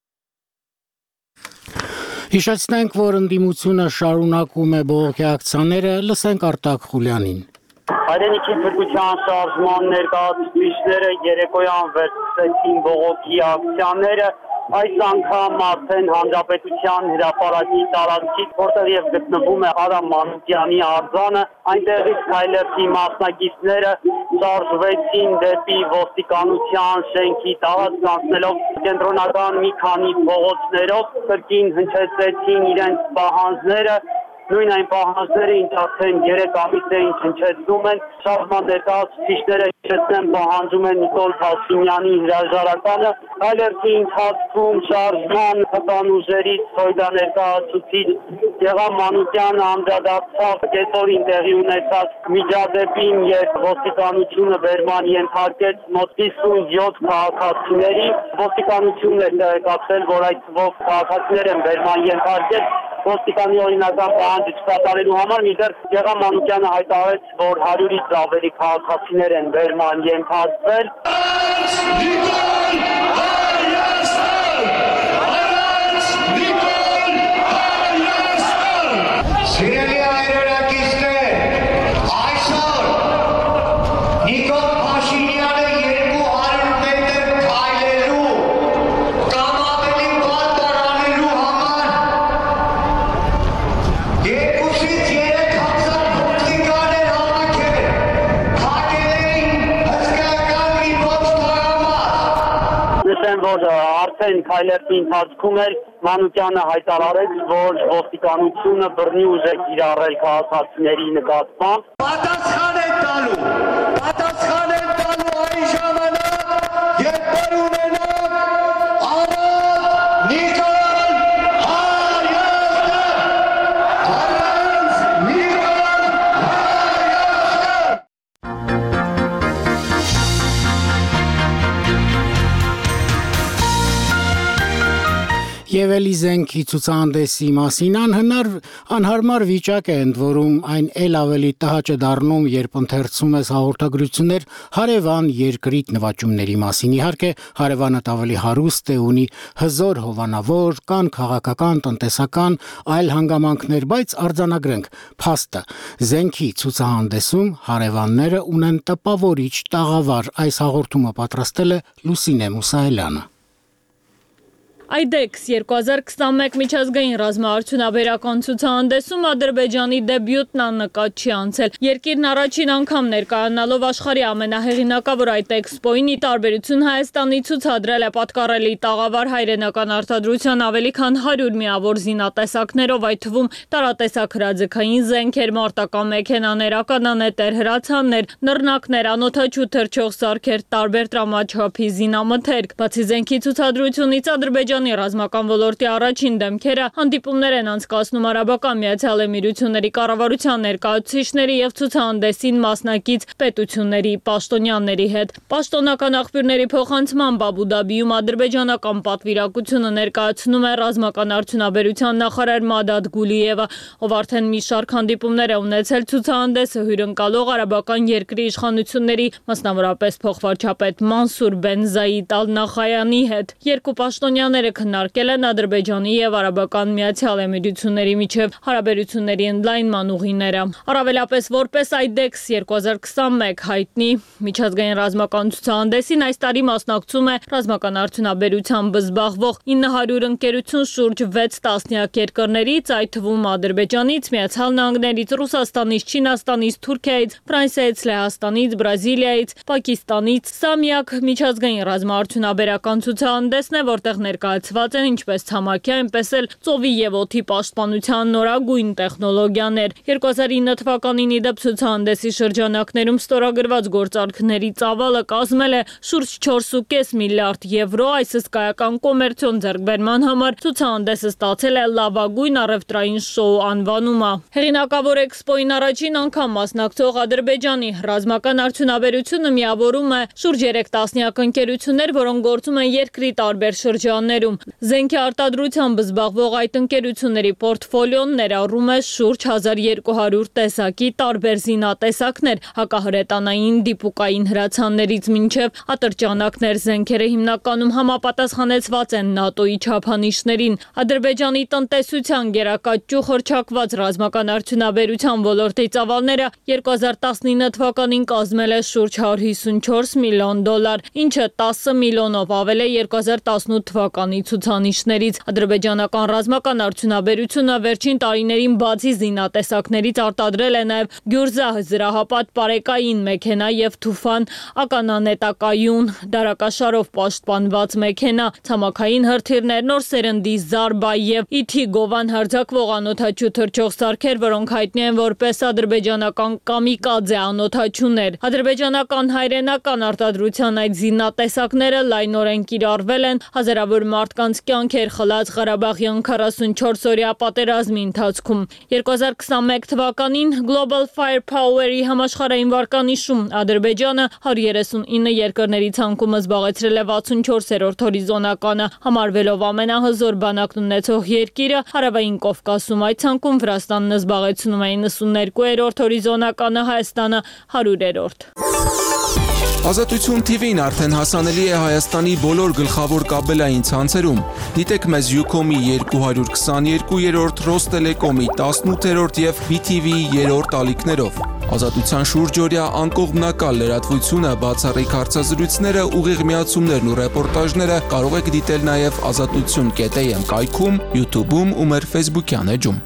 Հիշեցնենք, որ ընդդիմությունը շարունակում է բողոքի ակցիաները, լսենք Արտակ Խուլյանին։ Հայրենիքի փրկության շարժման ներկայացուցիչները երեկոյան վերցրեցին բողոքի ակցիաները, այս անգամ արդեն Հանրապետության հրապարակի տարածքից, որտեղ եւ գտնվում է Արամ Մանուկյանի արձանը, այնտեղից քայլերթի մասնակիցները շարժվեցին դեպի ոստիկանության շենքի տարածք, անցնելով կենտրոնական մի քանի փողոցներով, կրկին հնչեցրեցին իրենց պահանջները։ Նույն այն պահանջները, ինչ արդեն երեք ամիս էին հնչեցնում են, շարժման ներկայացուցիչները հիշեցնեմ պահանջում են Նիկոլ Փաշինյանի հրաժարականը, այլերթի ընթացքում շարժման հպանուժերից Սոյդա ներկայացուցիչ Գեղամ Մանուկյանը անդրադարձավ կեսօրին տեղի ունեցած միջադեպին եւ ոստիկանությունը վերման ենթարկեց մոտ հիսունյոթ քաղաքացիների, ոստիկանությունն է տեղեկացրել, որ այդ թվով քաղաքացիներ են վերման ենթարկել ոստիկանի օրինական պահանջը չկատարելու համար, մինչդեռ Գեղամ Մանուկյանը հայտարարեց, որ հարյուրից ավելի քաղաքացիներ են վերման ենթարկվել։ Սիրելի հայրենակիցներ, այսօր Նիկոլ Փաշինյանը երկու հարյուր մետր քայլելու կամ ավելի պատար անելու համար երկուսից երեք հազար ոստիկաներ հավաքել, փակել էին հսկայական մի ողջ թաղամաս։ Նշեմ, որ արդեն քայլերթի ընթացքում էր Մանուկյանը հայտարարեց, որ ոստիկանությունը բռնի ուժ է կիրառել քաղաքացիների նկատմամբ։ Պատասխան են տալու, պատասխան են տալու այս Եվ էլի զենքի ցուցահանդեսի մասին անհնար անհարմար վիճակ է, ընդ որում այն էլ ավելի տհաճ է դառնում, երբ ընթերցում ես հաղորդագրություններ հարևան երկրիդ նվաճումների մասին։ Իհարկե, հարևանդ ավելի հարուստ է, ունի հզոր հովանավոր, կան քաղաքական, տնտեսական, այլ հանգամանքներ, բայց արձանագրենք փաստը։ Զենքի ցուցահանդեսում հարևանները ունեն տպավորիչ տաղավար։ Այս հաղորդումը պատրաստել է Լուսինե Մուսայելյանը։ Այդեքս երկու հազար քսանմեկ միջազգային ռազմաարդյունաբերական ցուցահանդեսում Ադրբեջանի դեբյուտն աննկատ չի անցել։ Երկիրն առաջին անգամ ներկայանալով աշխարհի ամենահեղինակավոր այդ էքսպոյին, ի տարբերություն Հայաստանի, ցուցադրել է պատկառելի տաղավար հայրենական արտադրության ավելի քան հարյուր միավոր զինատեսակներով, այդ թվում տարատեսակ հրաձգային զենքեր, մարտական մեքենաներ, ականանետեր, հրացաններ, նռնակներ, անօդաչու թռչող սարքեր, տարբեր տրամաչափի զինամթերք։ Բացի զենքի ցուցադրությունից Ադրբեջանը ռազմական ոլորտի առաջին դեմքերը հանդիպումներ են անցկացնում Արաբական Միացյալ Էմիրությունների կառավարության ներկայացուցիչների եւ ցուցահանդեսին մասնակից պետությունների պաշտոնյաների հետ։ Պաշտոնական աղբյուրների փոխանցմամբ Աբու Դաբիում ադրբեջանական պատվիրակությունը ներկայացնում է ռազմական արդյունաբերության նախարար Մադադ Գուլիևը, ով արդեն մի շարք հանդիպումներ է ունեցել ցուցահանդեսը հյուրընկալող արաբական երկրի իշխանությունների, մասնավորապես փոխվարչապետ Մանսուր Բեն Զայիդ Ալ Նախայանի հետ։ Երկու պաշտոնյաներ քննարկել են Ադրբեջանի եւ Արաբական Միացյալ Էմիրությունների միջև հարաբերությունների ընդլայնման ուղիները։ Առավելապես որպես Այդեքս երկու հազար քսանմեկ հայտնի միջազգային ռազմական ցուցահանդեսին այս տարի մասնակցում է ռազմական արդյունաբերությամբ զբաղվող ինը հարյուր ընկերություն շուրջ վեց տասնյակ երկրներից, այդ թվում Ադրբեջանից, Միացյալ Նահանգներից, Ռուսաստանից, Չինաստանից, Թուրքիայից, Ֆրանսիայից, Լեհաստանից, Բրազիլիայից, Պակիստանից։ Սա միակ միջազգային ռազմաարդյունաբերական ցուցահանդեսն է, որտեղ ներկայացված են ինչպես ցամաքի, այնպես էլ ծովի եւ օդի պաշտպանության նորագույն տեխնոլոգիաներ։ երկու հազար ինը թվականին ի դեպ ցուցահանդեսի շրջանակներում ստորագրված գործարքների ծավալը կազմել է շուրջ չորս ու կես միլիարդ եվրո։ Այս հսկայական կոմերցիոն ձեռքբերման համար ցուցահանդեսը ստացել է լավագույն առևտրային շոու անվանումը։ Հեղինակավոր էքսպոյին առաջին անգամ մասնակցող Ադրբեջանի ռազմական արդյունաբերությունը միավորում է շուրջ երեք տասնյակ ընկերություններ, որոնք գործում են երկրի տարբեր շրջաններում։ Զենքի արտադրությամբ զբաղվող այդ ընկերությունների պորտֆոլիոն ներառում է շուրջ հազար երկու հարյուր տեսակի տարբեր զինատեսակներ, հակահրետանային դիպուկային հրացաններից մինչև ատրճանակներ։ Զենքերը հիմնականում համապատասխանեցված են ՆԱՏՕ-ի չափանիշներին։ Ադրբեջանի տնտեսության գերակա ճյուղ հռչակված ռազմական արդյունաբերության ոլորտի ծավալները երկու հազար տասնինը թվականին կազմել է շուրջ հարյուր հիսունչորս միլիոն դոլար, ինչը տասը միլիոնով ավել է երկու հազար տասնութ թվականի ցուցանիշներից։ Ադրբեջանական ռազմական արդյունաբերությունը վերջին տարիներին բացի զինատեսակներից արտադրել է նաև գյուրզա, զրահապատ պարեկային մեքենա եւ թուֆան, ականանետակայուն, դարակաշարով պաշտպանված մեքենա, ցամաքային հրթիռներ, նոր սերնդի Զարբա եւ Իթի գովան հարձակվող անօդաչու թռչող սարքեր, որոնք հայտնի են որպես ադրբեջանական կամիկադզե անօդաչուներ։ Ադրբեջանական հայրենական արտադրության այդ զինատեսակները լայնորեն կիրառվել են հազարավոր մարդկանց կյանքեր խլած Ղարաբաղյան քառասունչորս օրյա պատերազմի ընթացքում։ երկու հազար քսանմեկ թվականին Global Firepower-ի համաշխարհային վարկանիշում Ադրբեջանը հարյուր երեսունինը երկրների ցանկում զբաղեցրել է վաթսունչորսերորդ հորիզոնականը, համարվելով ամենահզոր բանակն ունեցող երկիրը։ Հարավային Կովկասում այդ ցանկում Վրաստանն զբաղեցնում է իննսուններկուերորդ հորիզոնականը, Հայաստանը հարյուրերորդ։ Ազատություն թի վին արդեն հասանելի է Հայաստանի բոլոր գլխավոր կաբելային ցանցերում։ Դիտեք մեզ Յուքոմի երկու հարյուր քսաներկուերորդ, Ռոստելեկոմի տասնութերորդ եւ բի թի վիի երրորդ ալիքներով։ Ազատության շուրջօրյա անկողմնակալ լրատվությունը, բացառիկ հարցազրույցները, ուղիղ միացումներն ու ռեպորտաժները կարող եք դիտել նաև ազատություն կետ էյ էմ կայքում, YouTube-ում ու մեր Facebook-յան էջում։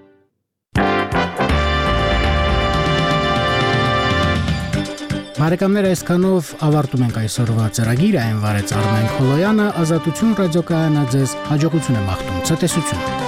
Բարեկամներ, այսքանով ավարտում ենք այսօրվա ծրագիրը, այն վարեց Արմեն Խոլոյանը, Ազատություն ռադիոկայանը ձեզ հաջողություն է մաղթում, ցտեսություն։